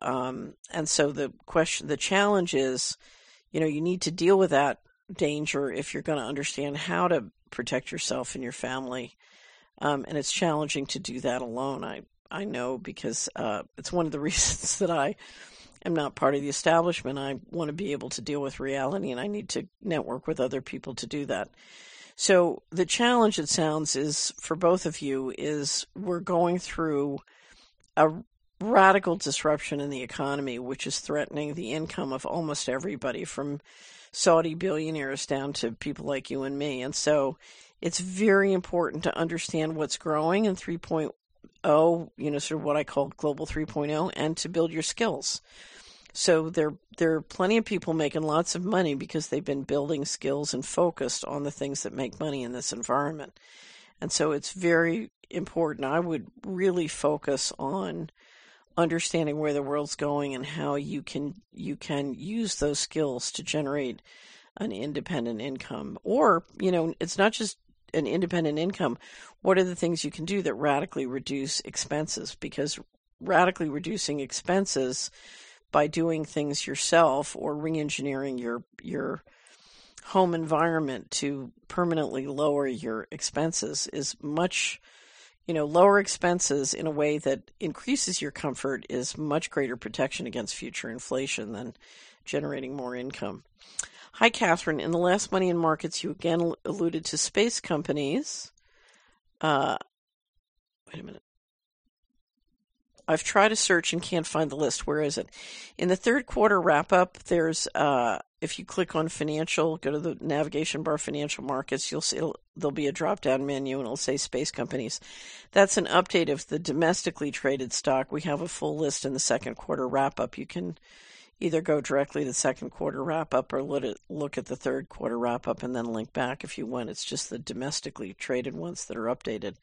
so the challenge is, you need to deal with that danger if you're going to understand how to protect yourself and your family. And it's challenging to do that alone. I know, because it's one of the reasons that I am not part of the establishment. I want to be able to deal with reality, and I need to network with other people to do that. So the challenge, it sounds, is for both of you is we're going through a radical disruption in the economy, which is threatening the income of almost everybody, from Saudi billionaires down to people like you and me. And so it's very important to understand what's growing in 3.0, sort of what I call Global 3.0, and to build your skills. So there are plenty of people making lots of money because they've been building skills and focused on the things that make money in this environment. And so it's very important. I would really focus on understanding where the world's going and how you can use those skills to generate an independent income. Or, it's not just an independent income. What are the things you can do that radically reduce expenses? Because radically reducing expenses by doing things yourself or re-engineering your home environment to permanently lower your expenses is much, lower expenses in a way that increases your comfort is much greater protection against future inflation than generating more income. Hi, Catherine. In the last Money in Markets, you again alluded to space companies. Wait a minute. I've tried to search and can't find the list. Where is it? In the third quarter wrap-up, there's, if you click on financial, go to the navigation bar, financial markets, you'll see there'll be a drop-down menu and it'll say space companies. That's an update of the domestically traded stock. We have a full list in the second quarter wrap-up. You can either go directly to the second quarter wrap-up or look at the third quarter wrap-up and then link back if you want. It's just the domestically traded ones that are updated.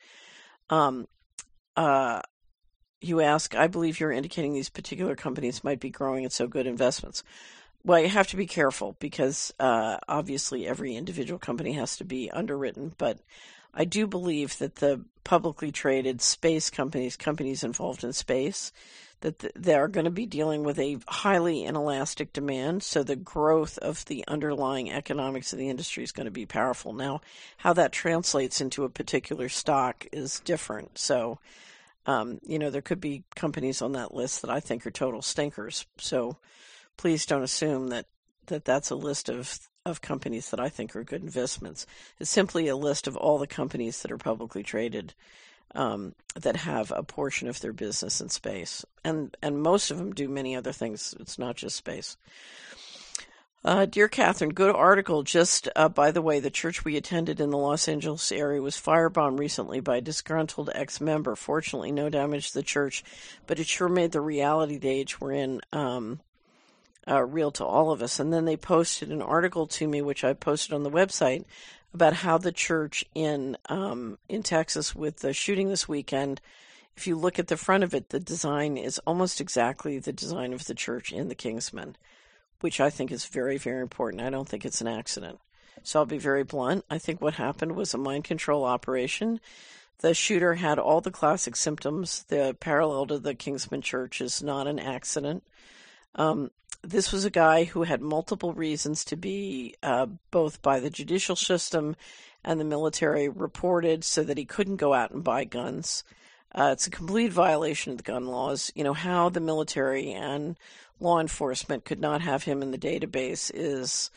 You ask, I believe you're indicating these particular companies might be growing and so good investments. Well, you have to be careful because obviously every individual company has to be underwritten, but I do believe that the publicly traded space companies involved in space, that they are going to be dealing with a highly inelastic demand, so the growth of the underlying economics of the industry is going to be powerful. Now, how that translates into a particular stock is different. So, there could be companies on that list that I think are total stinkers. So please don't assume that that's a list of companies that I think are good investments. It's simply a list of all the companies that are publicly traded that have a portion of their business in space. And most of them do many other things. It's not just space. Dear Catherine, good article. Just, by the way, the church we attended in the Los Angeles area was firebombed recently by a disgruntled ex-member. Fortunately, no damage to the church, but it sure made the reality the age we're in real to all of us. And then they posted an article to me, which I posted on the website, about how the church in Texas with the shooting this weekend, if you look at the front of it, the design is almost exactly the design of the church in the Kingsman, which I think is very, very important. I don't think it's an accident. So I'll be very blunt. I think what happened was a mind control operation. The shooter had all the classic symptoms. The parallel to the Kingsman Church is not an accident. This was a guy who had multiple reasons to be, both by the judicial system and the military, reported so that he couldn't go out and buy guns. It's a complete violation of the gun laws. You know, how the military and law enforcement could not have him in the database is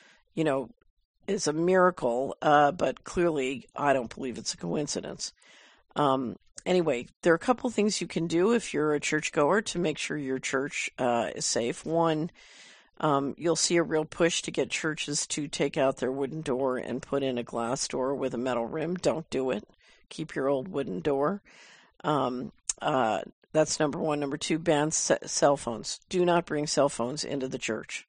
a miracle, but clearly I don't believe it's a coincidence. Anyway, there are a couple things you can do if you're a churchgoer to make sure your church is safe. One, you'll see a real push to get churches to take out their wooden door and put in a glass door with a metal rim. Don't do it. Keep your old wooden door. That's number one. Number two, ban cell phones. Do not bring cell phones into the church.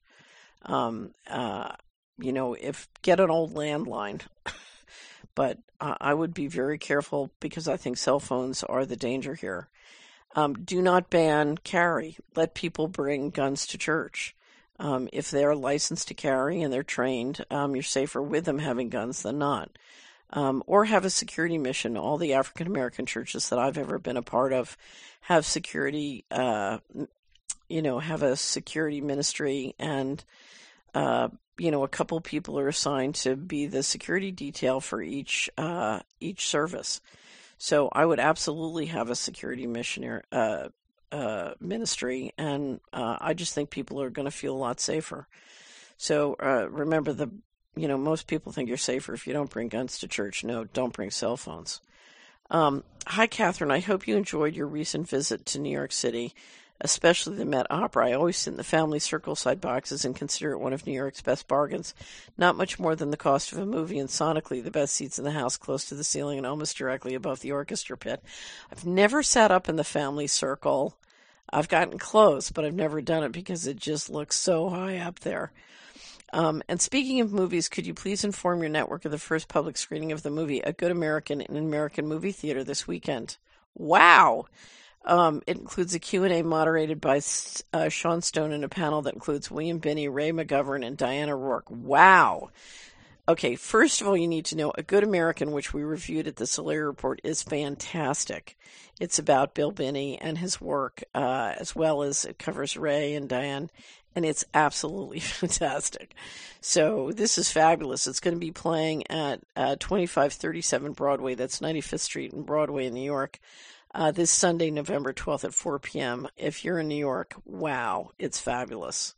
Get an old landline. But I would be very careful because I think cell phones are the danger here. Do not ban carry. Let people bring guns to church. If they're licensed to carry and they're trained, you're safer with them having guns than not. Or have a security mission. All the African American churches that I've ever been a part of have security, have a security ministry, and a couple people are assigned to be the security detail for each service. So I would absolutely have a security missionary ministry, and I just think people are going to feel a lot safer. So remember, most people think you're safer if you don't bring guns to church. No, don't bring cell phones. Hi, Catherine. I hope you enjoyed your recent visit to New York City, especially the Met Opera. I always sit in the family circle side boxes and consider it one of New York's best bargains. Not much more than the cost of a movie, and sonically the best seats in the house, close to the ceiling and almost directly above the orchestra pit. I've never sat up in the family circle. I've gotten close, but I've never done it because it just looks so high up there. And speaking of movies, could you please inform your network of the first public screening of the movie A Good American in an American movie theater this weekend? Wow! It includes a Q&A moderated by Sean Stone and a panel that includes William Binney, Ray McGovern, and Diana Rourke. Wow! Okay, first of all, you need to know A Good American, which we reviewed at the Solari Report, is fantastic. It's about Bill Binney and his work, as well as it covers Ray and Diane, and it's absolutely fantastic. So this is fabulous. It's going to be playing at 2537 Broadway. That's 95th Street and Broadway in New York. This Sunday, November 12th at 4 p.m. If you're in New York, wow, it's fabulous.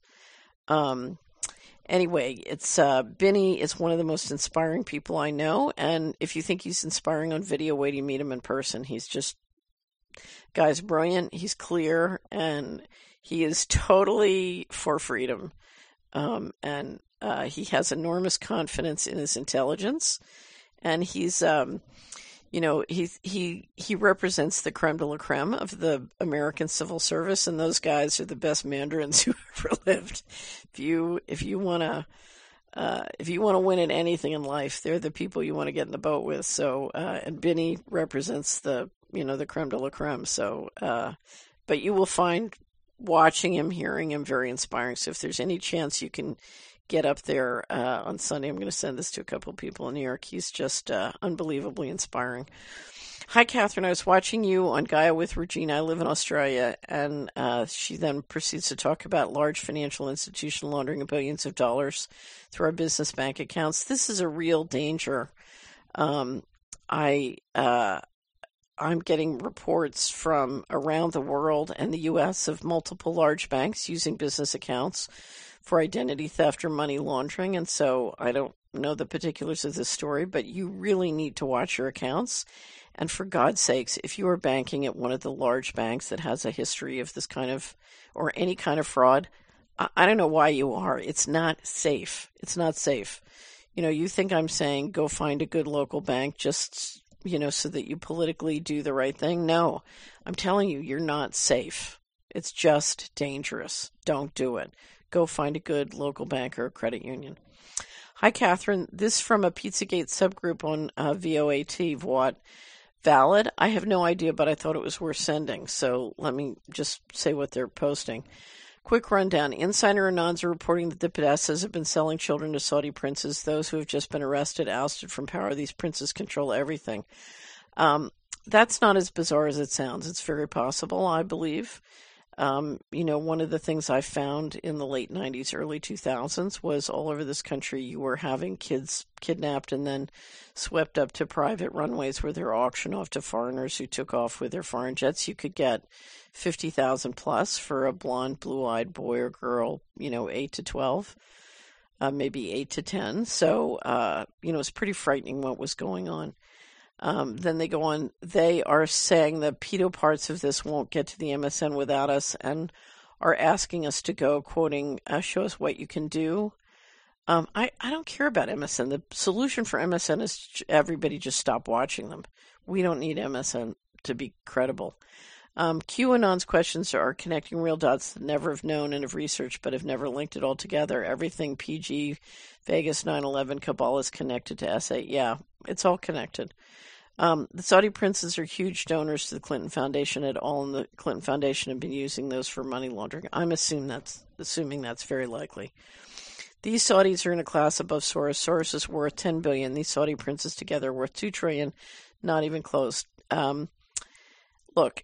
Anyway, it's Binney is one of the most inspiring people I know, and if you think he's inspiring on video, wait till you meet him in person. Guy's brilliant, he's clear, and he is totally for freedom. And he has enormous confidence in his intelligence, and he's he represents the creme de la creme of the American civil service, and those guys are the best mandarins who ever lived. If you want to win at anything in life, they're the people you want to get in the boat with. So, and Binney represents the creme de la creme. So, but you will find watching him, hearing him very inspiring. So if there's any chance you can get up there on Sunday, I'm going to send this to a couple of people in New York. He's just unbelievably inspiring. Hi, Catherine. I was watching you on Gaia with Regina. I live in Australia, and she then proceeds to talk about large financial institution laundering of billions of dollars through our business bank accounts. This is a real danger. I'm getting reports from around the world and the U.S. of multiple large banks using business accounts for identity theft or money laundering. And so I don't know the particulars of this story, but you really need to watch your accounts. And for God's sakes, if you are banking at one of the large banks that has a history of this kind of, or any kind of fraud, I don't know why you are. It's not safe. It's not safe. You think I'm saying go find a good local bank just, so that you politically do the right thing? No, I'm telling you, you're not safe. It's just dangerous. Don't do it. Go find a good local bank or a credit union. Hi, Catherine. This from a Pizzagate subgroup on VOAT. Valid? I have no idea, but I thought it was worth sending. So let me just say what they're posting. Quick rundown. Insider Anons are reporting that the Podestas have been selling children to Saudi princes. Those who have just been arrested, ousted from power. These princes control everything. That's not as bizarre as it sounds. It's very possible, I believe. One of the things I found in the late 90s, early 2000s was all over this country you were having kids kidnapped and then swept up to private runways where they're auctioned off to foreigners who took off with their foreign jets. You could get $50,000 plus for a blonde, blue-eyed boy or girl, 8 to 12, maybe 8 to 10. So, it's pretty frightening what was going on. Then they go on, they are saying the pedo parts of this won't get to the MSN without us and are asking us to go, quoting, show us what you can do. I don't care about MSN. The solution for MSN is everybody just stop watching them. We don't need MSN to be credible. QAnon's questions are connecting real dots that never have known and have researched but have never linked it all together. Everything PG, Vegas, 9/11, Cabal is connected to SA. Yeah, it's all connected. The Saudi princes are huge donors to the Clinton Foundation at all, and the Clinton Foundation have been using those for money laundering. I'm assuming that's very likely. These Saudis are in a class above Soros. Soros is worth $10 billion. These Saudi princes together are worth $2 trillion. Not even close. Look,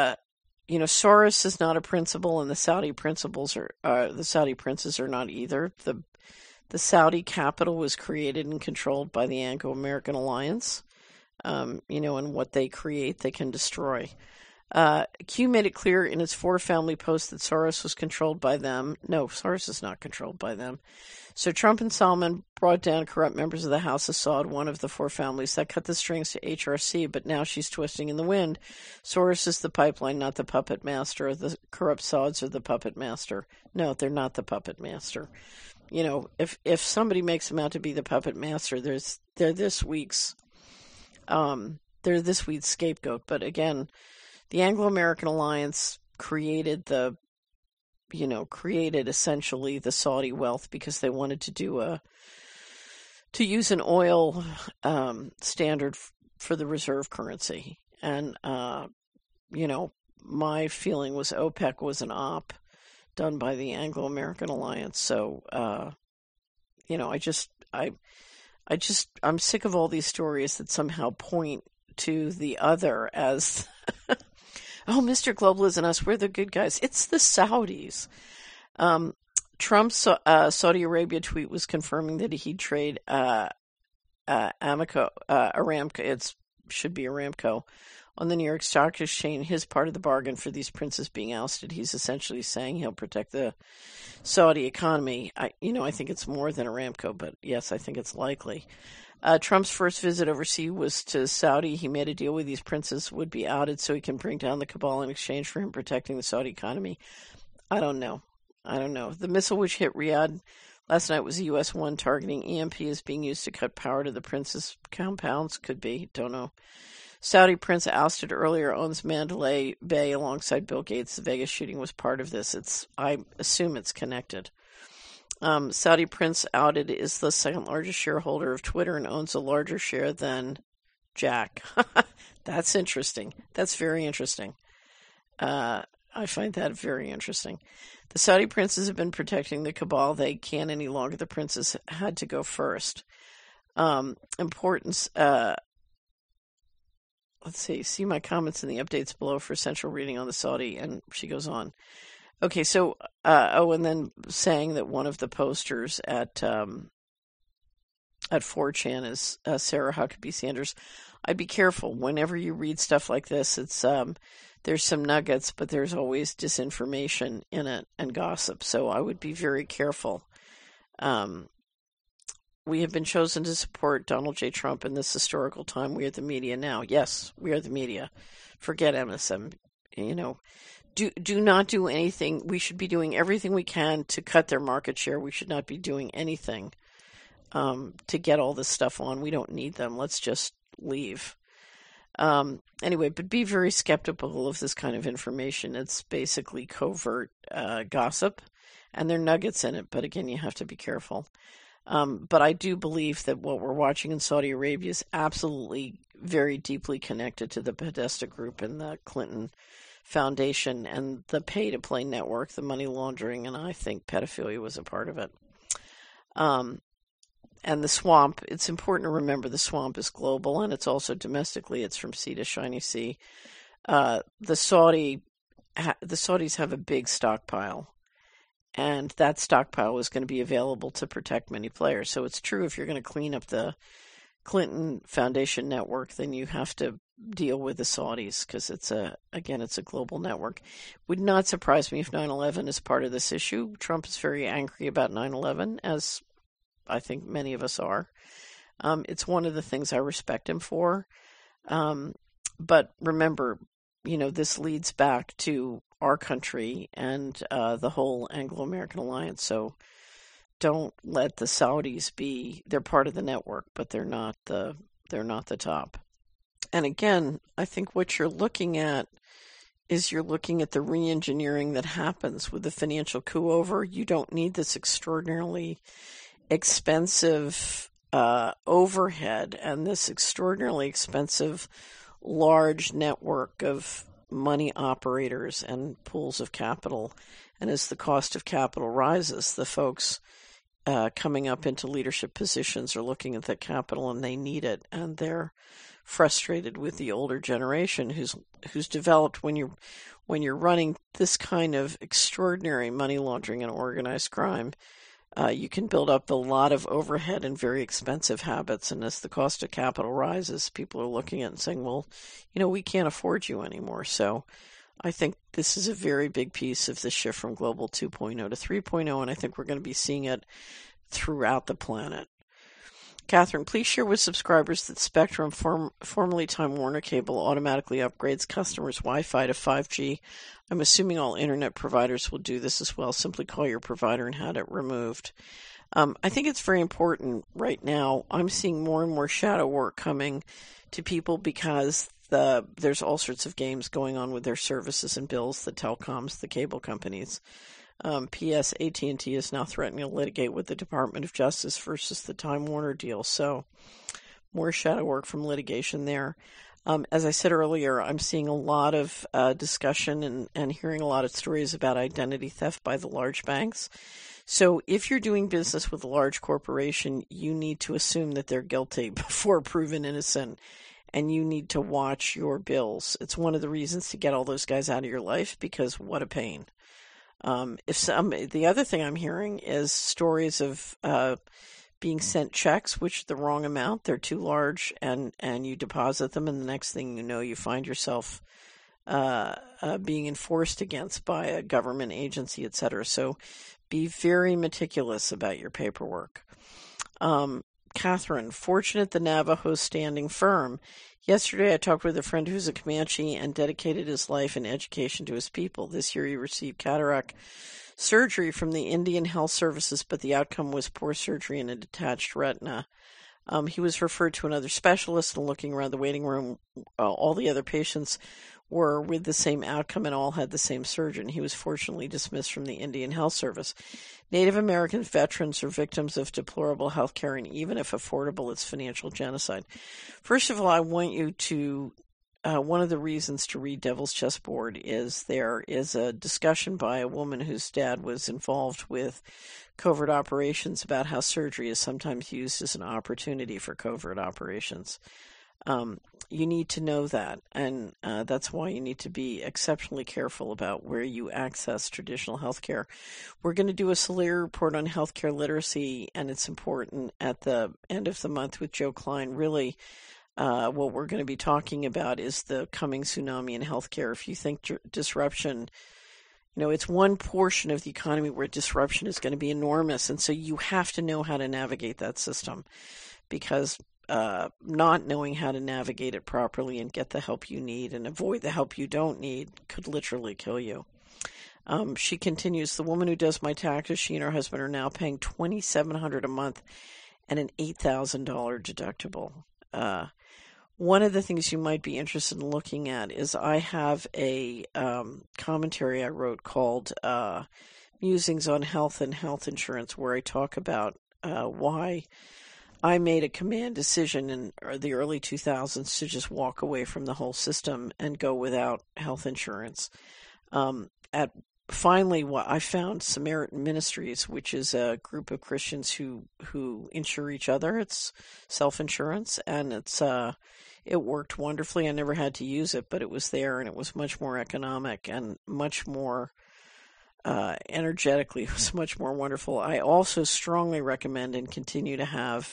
Soros is not a principal, and the Saudi principals the Saudi princes are not either. The Saudi capital was created and controlled by the Anglo-American Alliance. And what they create, they can destroy. Q made it clear in its four-family post that Soros was controlled by them. No, Soros is not controlled by them. So Trump and Salman brought down corrupt members of the House of Saud, one of the four families that cut the strings to HRC, but now she's twisting in the wind. Soros is the pipeline, not the puppet master. The corrupt Sauds are the puppet master. No, they're not the puppet master. If somebody makes them out to be the puppet master, they're this week's scapegoat. But again, the Anglo-American Alliance created essentially the Saudi wealth because they wanted to use an oil standard for the reserve currency. And my feeling was OPEC was an op done by the Anglo-American Alliance. So I'm sick of all these stories that somehow point to the other as oh, Mr. Global and us, we're the good guys. It's the Saudis. Trump's Saudi Arabia tweet was confirming that he'd trade Aramco, it should be Aramco, on the New York Stock Exchange, his part of the bargain for these princes being ousted. He's essentially saying he'll protect the Saudi economy. I think it's more than Aramco, but yes, I think it's likely. Trump's first visit overseas was to Saudi. He made a deal with these princes would be outed so he can bring down the cabal in exchange for him protecting the Saudi economy. I don't know. The missile which hit Riyadh last night was a US-1 targeting EMP is being used to cut power to the prince's compounds. Could be. Don't know. Saudi prince ousted earlier owns Mandalay Bay alongside Bill Gates. The Vegas shooting was part of this. I assume it's connected. Saudi prince outed is the second largest shareholder of Twitter and owns a larger share than Jack. That's interesting. That's very interesting. I find that very interesting. The Saudi princes have been protecting the cabal. They can't any longer. The princes had to go first. Importance. Let's see my comments in the updates below for essential reading on the Saudi. And she goes on. Okay, so, and then saying that one of the posters at 4chan is Sarah Huckabee Sanders. I'd be careful whenever you read stuff like this. It's there's some nuggets, but there's always disinformation in it and gossip. So I would be very careful. We have been chosen to support Donald J. Trump in this historical time. We are the media now. Yes, we are the media. Forget MSM. Do not do anything. We should be doing everything we can to cut their market share. We should not be doing anything to get all this stuff on. We don't need them. Let's just leave. Anyway, but be very skeptical of this kind of information. It's basically covert gossip, and there are nuggets in it. But again, you have to be careful. But I do believe that what we're watching in Saudi Arabia is absolutely very deeply connected to the Podesta Group and the Clinton Foundation and the pay-to-play network, the money laundering, and I think pedophilia was a part of it. And the swamp, it's important to remember the swamp is global, and it's also domestically. It's from sea to shiny sea. The Saudis have a big stockpile. And that stockpile is going to be available to protect many players. So it's true if you're going to clean up the Clinton Foundation network, then you have to deal with the Saudis because it's a global network. Would not surprise me if 9/11 is part of this issue. Trump is very angry about 9/11, as I think many of us are. It's one of the things I respect him for. But remember, this leads back to our country and the whole Anglo-American alliance. So don't let the Saudis they're part of the network, but they're not the top. And again, I think what you're looking at is you're looking at the re-engineering that happens with the financial coup over. You don't need this extraordinarily expensive overhead and this extraordinarily expensive large network of money operators and pools of capital. And as the cost of capital rises, the folks coming up into leadership positions are looking at that capital and they need it, and they're frustrated with the older generation who's developed. When you're running this kind of extraordinary money laundering and organized crime, you can build up a lot of overhead and very expensive habits. And as the cost of capital rises, people are looking at it and saying, well, we can't afford you anymore. So I think this is a very big piece of the shift from Global 2.0 to 3.0, and I think we're going to be seeing it throughout the planet. Catherine, please share with subscribers that Spectrum, formerly Time Warner Cable, automatically upgrades customers' Wi-Fi to 5G. I'm assuming all internet providers will do this as well. Simply call your provider and have it removed. I think it's very important right now. I'm seeing more and more shadow work coming to people because there's all sorts of games going on with their services and bills, the telecoms, the cable companies. P.S. AT&T is now threatening to litigate with the Department of Justice versus the Time Warner deal. So more shadow work from litigation there. As I said earlier, I'm seeing a lot of discussion and hearing a lot of stories about identity theft by the large banks. So if you're doing business with a large corporation, you need to assume that they're guilty before proven innocent, and you need to watch your bills. It's one of the reasons to get all those guys out of your life, because what a pain. The other thing I'm hearing is stories of being sent checks, which are the wrong amount. They're too large, and you deposit them, and the next thing you know, you find yourself being enforced against by a government agency, etc. So be very meticulous about your paperwork. Catherine, fortunate the Navajos standing firm. Yesterday I talked with a friend who's a Comanche and dedicated his life and education to his people. This year he received cataract surgery from the Indian Health Services, but the outcome was poor surgery and a detached retina. He was referred to another specialist, and looking around the waiting room, all the other patients were with the same outcome and all had the same surgeon. He was fortunately dismissed from the Indian Health Service. Native American veterans are victims of deplorable health care, and even if affordable, it's financial genocide. First of all, I want you to, one of the reasons to read Devil's Chessboard is there is a discussion by a woman whose dad was involved with covert operations about how surgery is sometimes used as an opportunity for covert operations. You need to know that, and that's why you need to be exceptionally careful about where you access traditional health care. We're going to do a Solari report on healthcare literacy, and it's important at the end of the month with Joe Klein, really what we're going to be talking about is the coming tsunami in healthcare. If you think disruption, it's one portion of the economy where disruption is going to be enormous, and so you have to know how to navigate that system, because not knowing how to navigate it properly and get the help you need and avoid the help you don't need could literally kill you. She continues, the woman who does my taxes, she and her husband are now paying $2,700 a month and an $8,000 deductible. One of the things you might be interested in looking at is I have a commentary I wrote called Musings on Health and Health Insurance, where I talk about why I made a command decision in the early 2000s to just walk away from the whole system and go without health insurance. Finally, I found Samaritan Ministries, which is a group of Christians who insure each other. It's self-insurance, and it worked wonderfully. I never had to use it, but it was there, and it was much more economic and much more energetically. It was much more wonderful. I also strongly recommend and continue to have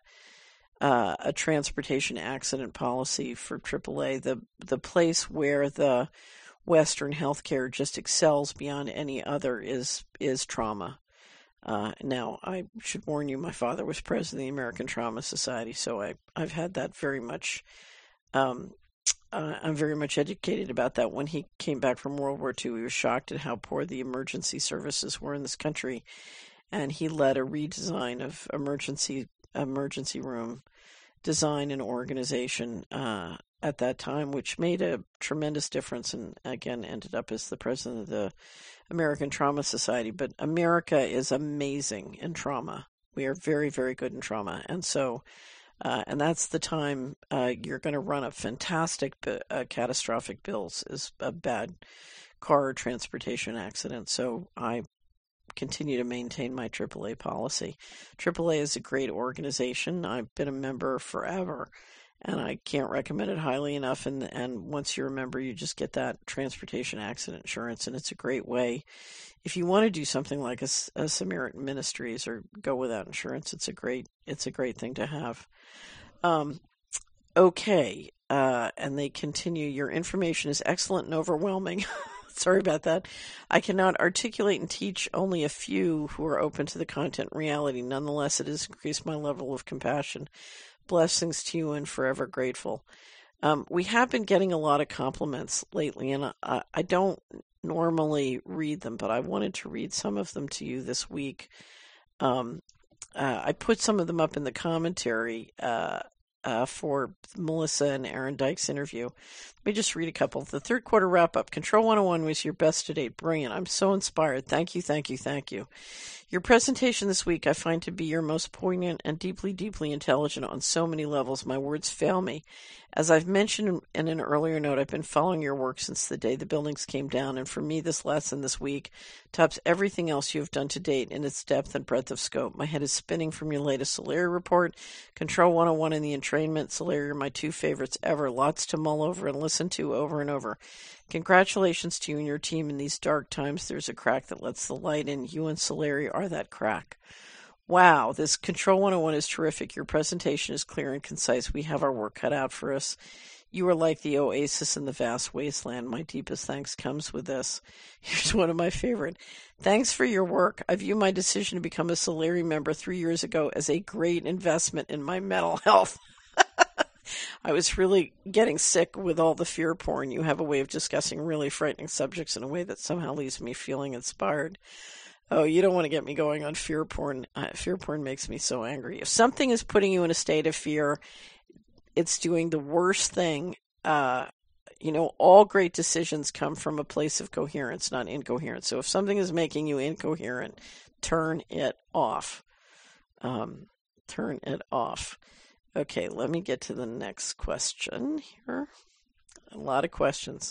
a transportation accident policy for AAA. The place where the Western healthcare just excels beyond any other is trauma. Now, I should warn you, my father was president of the American Trauma Society, so I've had that very much. I'm very much educated about that. When he came back from World War II, he was shocked at how poor the emergency services were in this country, and he led a redesign of emergency room design and organization at that time, which made a tremendous difference, and again ended up as the president of the American Trauma Society. But America is amazing in trauma. We are very, very good in trauma, and so and that's the time you're going to run up fantastic catastrophic bills is a bad car or transportation accident. So I continue to maintain my AAA policy. AAA is a great organization. I've been a member forever, and I can't recommend it highly enough. And once you're a member, you just get that transportation accident insurance, and it's a great way. If you want to do something like a Samaritan Ministries or go without insurance, it's a great thing to have. Okay, and they continue. Your information is excellent and overwhelming. Sorry about that. I cannot articulate and teach only a few who are open to the content and reality. Nonetheless, it has increased my level of compassion. Blessings to you and forever grateful. We have been getting a lot of compliments lately, and I don't normally read them, but I wanted to read some of them to you this week. I put some of them up in the commentary for Melissa and Aaron Dyke's interview. Let me just read a couple. The third quarter wrap-up. Control 101 was your best to date. Brilliant. I'm so inspired. Thank you, thank you, thank you. Your presentation this week I find to be your most poignant and deeply, deeply intelligent on so many levels. My words fail me. As I've mentioned in an earlier note, I've been following your work since the day the buildings came down, and for me this lesson this week tops everything else you have done to date in its depth and breadth of scope. My head is spinning from your latest Solari report, Control 101 and the entrainment. Solari are my two favorites ever. Lots to mull over and listen to over and over. Congratulations to you and your team. In these dark times, there's a crack that lets the light in. You and Solari are that crack. Wow, this Control 101 is terrific. Your presentation is clear and concise. We have our work cut out for us. You are like the oasis in the vast wasteland. My deepest thanks comes with this. Here's one of my favorite. Thanks for your work. I view my decision to become a Solari member 3 years ago as a great investment in my mental health. I was really getting sick with all the fear porn. You have a way of discussing really frightening subjects in a way that somehow leaves me feeling inspired. Oh, you don't want to get me going on fear porn. Fear porn makes me so angry. If something is putting you in a state of fear, it's doing the worst thing. All great decisions come from a place of coherence, not incoherence. So if something is making you incoherent, turn it off. Turn it off. Okay, let me get to the next question here. A lot of questions.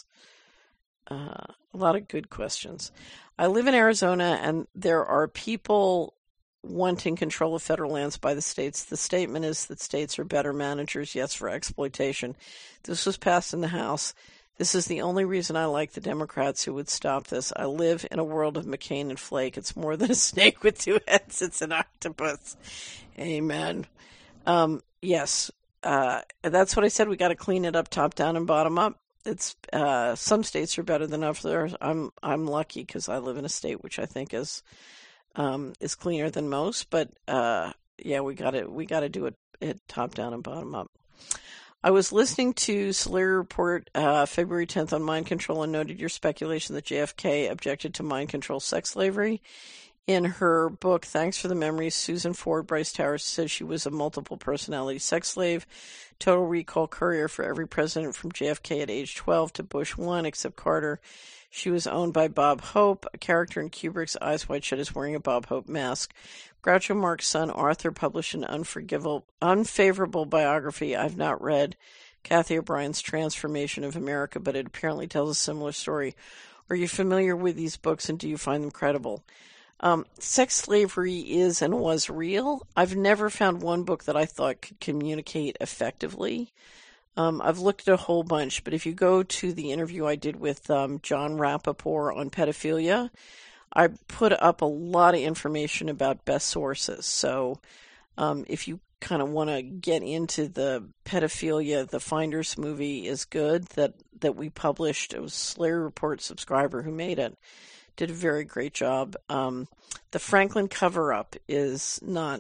A lot of good questions. I live in Arizona, and there are people wanting control of federal lands by the states. The statement is that states are better managers, yes, for exploitation. This was passed in the House. This is the only reason I like the Democrats who would stop this. I live in a world of McCain and Flake. It's more than a snake with two heads. It's an octopus. Amen. Yes, that's what I said. We got to clean it up, top down and bottom up. It's some states are better than others. I'm lucky because I live in a state which I think is cleaner than most. But yeah, we got to do it top down and bottom up. I was listening to Solari Report February 10th on mind control and noted your speculation that JFK objected to mind control sex slavery. In her book, Thanks for the Memories, Susan Ford Bryce Towers says she was a multiple personality sex slave, total recall courier for every president from JFK at age 12 to Bush 1 except Carter. She was owned by Bob Hope, a character in Kubrick's Eyes Wide Shut is wearing a Bob Hope mask. Groucho Marx's son Arthur published an unfavorable biography I've not read, Kathy O'Brien's Transformation of America, but it apparently tells a similar story. Are you familiar with these books and do you find them credible? Sex slavery is and was real. I've never found one book that I thought could communicate effectively. I've looked at a whole bunch, but if you go to the interview I did with John Rappaport on pedophilia, I put up a lot of information about best sources. So if you kind of want to get into the pedophilia, the Finders movie is good that we published. It was Solari Report subscriber who made it. Did a very great job. The Franklin cover-up is not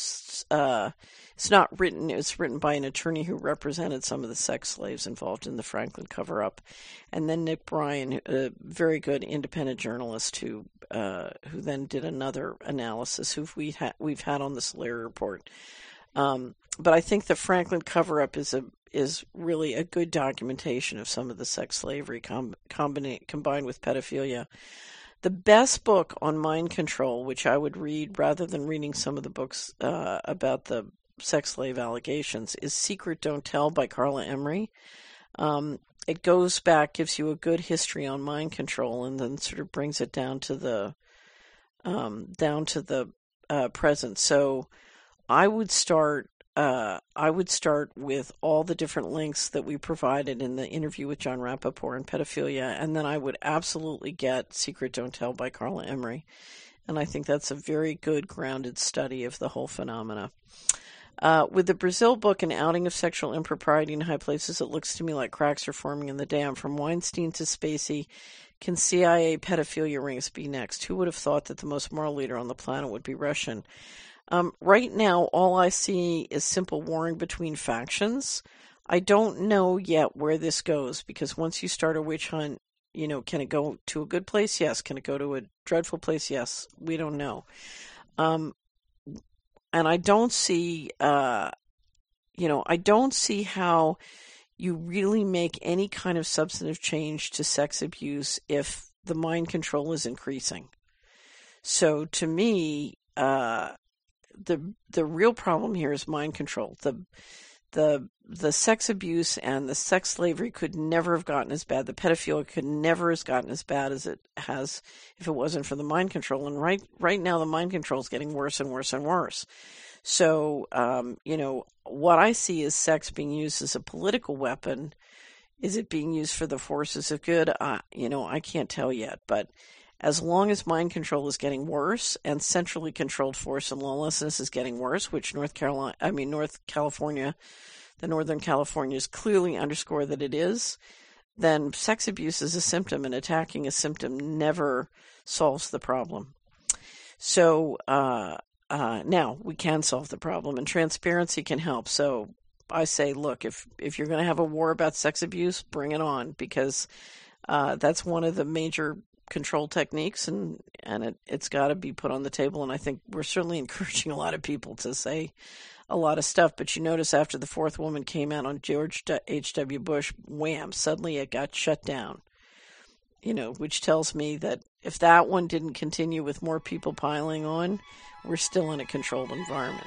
it's not written. It was written by an attorney who represented some of the sex slaves involved in the Franklin cover-up, and then Nick Bryan, a very good independent journalist who then did another analysis who we've had on the Solari Report. But I think the Franklin cover-up is really a good documentation of some of the sex slavery combined with pedophilia. The best book on mind control, which I would read rather than reading some of the books about the sex slave allegations, is Secret Don't Tell by Carla Emery. It goes back, gives you a good history on mind control, and then sort of brings it down to the present. So I would start with all the different links that we provided in the interview with John Rappaport and pedophilia, and then I would absolutely get Secret Don't Tell by Carla Emery. And I think that's a very good grounded study of the whole phenomena. With the Brazil book, An Outing of Sexual Impropriety in High Places, it looks to me like cracks are forming in the dam. From Weinstein to Spacey, can CIA pedophilia rings be next? Who would have thought that the most moral leader on the planet would be Russian? Right now, all I see is simple warring between factions. I don't know yet where this goes, because once you start a witch hunt, can it go to a good place? Yes. Can it go to a dreadful place? Yes. We don't know. And I don't see, I don't see how you really make any kind of substantive change to sex abuse if the mind control is increasing. So to me, the real problem here is mind control. The sex abuse and the sex slavery could never have gotten as bad. The pedophilia could never have gotten as bad as it has if it wasn't for the mind control. And right now the mind control is getting worse and worse and worse. So, what I see is sex being used as a political weapon. Is it being used for the forces of good? I can't tell yet, but as long as mind control is getting worse and centrally controlled force and lawlessness is getting worse, which Northern California is clearly underscore that it is, then sex abuse is a symptom, and attacking a symptom never solves the problem. So now we can solve the problem, and transparency can help. So I say, look, if you're going to have a war about sex abuse, bring it on, because that's one of the major control techniques, and it's got to be put on the table. And I think we're certainly encouraging a lot of people to say a lot of stuff. But you notice after the fourth woman came out on George H.W. Bush, wham, suddenly it got shut down, which tells me that if that one didn't continue with more people piling on, we're still in a controlled environment.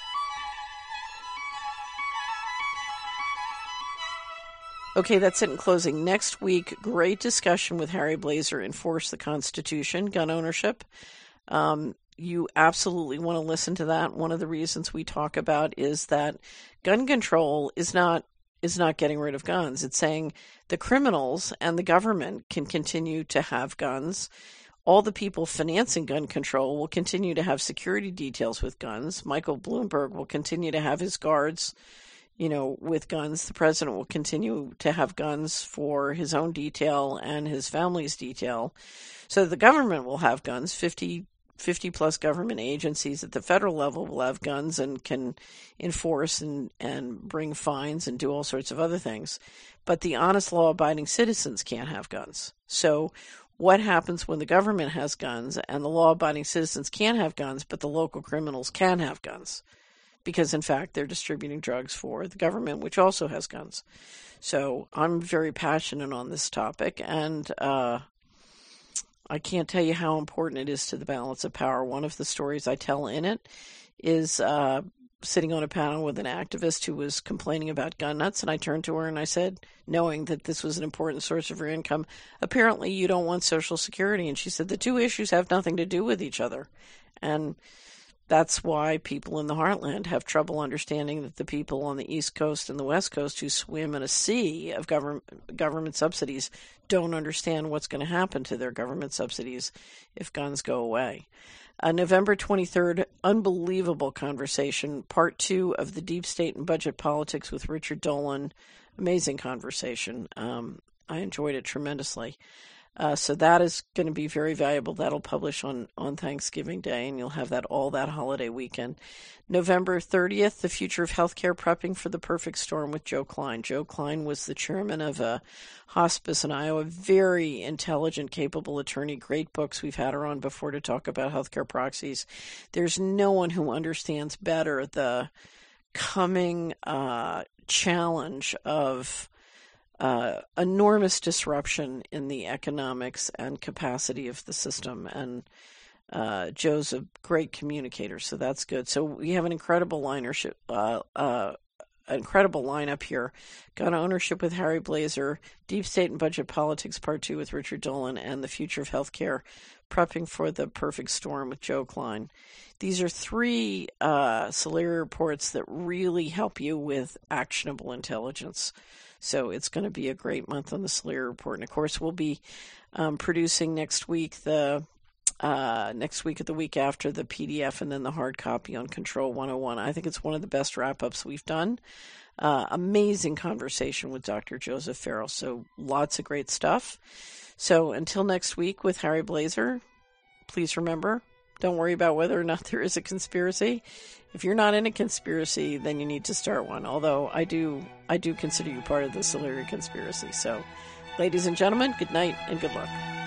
Okay, that's it in closing. Next week, great discussion with Harry Blazer, Enforce the Constitution, gun ownership. You absolutely want to listen to that. One of the reasons we talk about is that gun control is not getting rid of guns. It's saying the criminals and the government can continue to have guns. All the people financing gun control will continue to have security details with guns. Michael Bloomberg will continue to have his guards with guns. The president will continue to have guns for his own detail and his family's detail. So the government will have guns. 50 plus government agencies at the federal level will have guns and can enforce and bring fines and do all sorts of other things. But the honest, law-abiding citizens can't have guns. So what happens when the government has guns and the law-abiding citizens can't have guns, but the local criminals can have guns? Because, in fact, they're distributing drugs for the government, which also has guns. So I'm very passionate on this topic, and I can't tell you how important it is to the balance of power. One of the stories I tell in it is sitting on a panel with an activist who was complaining about gun nuts, and I turned to her and I said, knowing that this was an important source of her income, apparently you don't want Social Security. And she said, the two issues have nothing to do with each other. And that's why people in the heartland have trouble understanding that the people on the East Coast and the West Coast who swim in a sea of government subsidies don't understand what's going to happen to their government subsidies if guns go away. November 23rd, unbelievable conversation, part 2 of the Deep State and Budget Politics with Richard Dolan. Amazing conversation. I enjoyed it tremendously. So that is going to be very valuable. That'll publish on Thanksgiving Day, and you'll have that all that holiday weekend. November 30th, The Future of Healthcare, Prepping for the Perfect Storm with Joe Klein. Joe Klein was the chairman of a hospice in Iowa. Very intelligent, capable attorney. Great books. We've had her on before to talk about healthcare proxies. There's no one who understands better the coming challenge of enormous disruption in the economics and capacity of the system, and Joe's a great communicator, so that's good. So we have an incredible lineup here. Gun Ownership with Harry Blazer, Deep State and Budget Politics Part 2 with Richard Dolan, and The Future of Healthcare, Prepping for the Perfect Storm with Joe Klein. These are 3 Solari reports that really help you with actionable intelligence. So it's going to be a great month on the Solari Report. And, of course, we'll be producing next week or the week after, the PDF and then the hard copy on Control 101. I think it's one of the best wrap-ups we've done. Amazing conversation with Dr. Joseph Farrell. So lots of great stuff. So until next week with Harry Blazer, please remember, don't worry about whether or not there is a conspiracy. If you're not in a conspiracy, then you need to start one. Although I do consider you part of the Solari conspiracy. So, ladies and gentlemen, good night and good luck.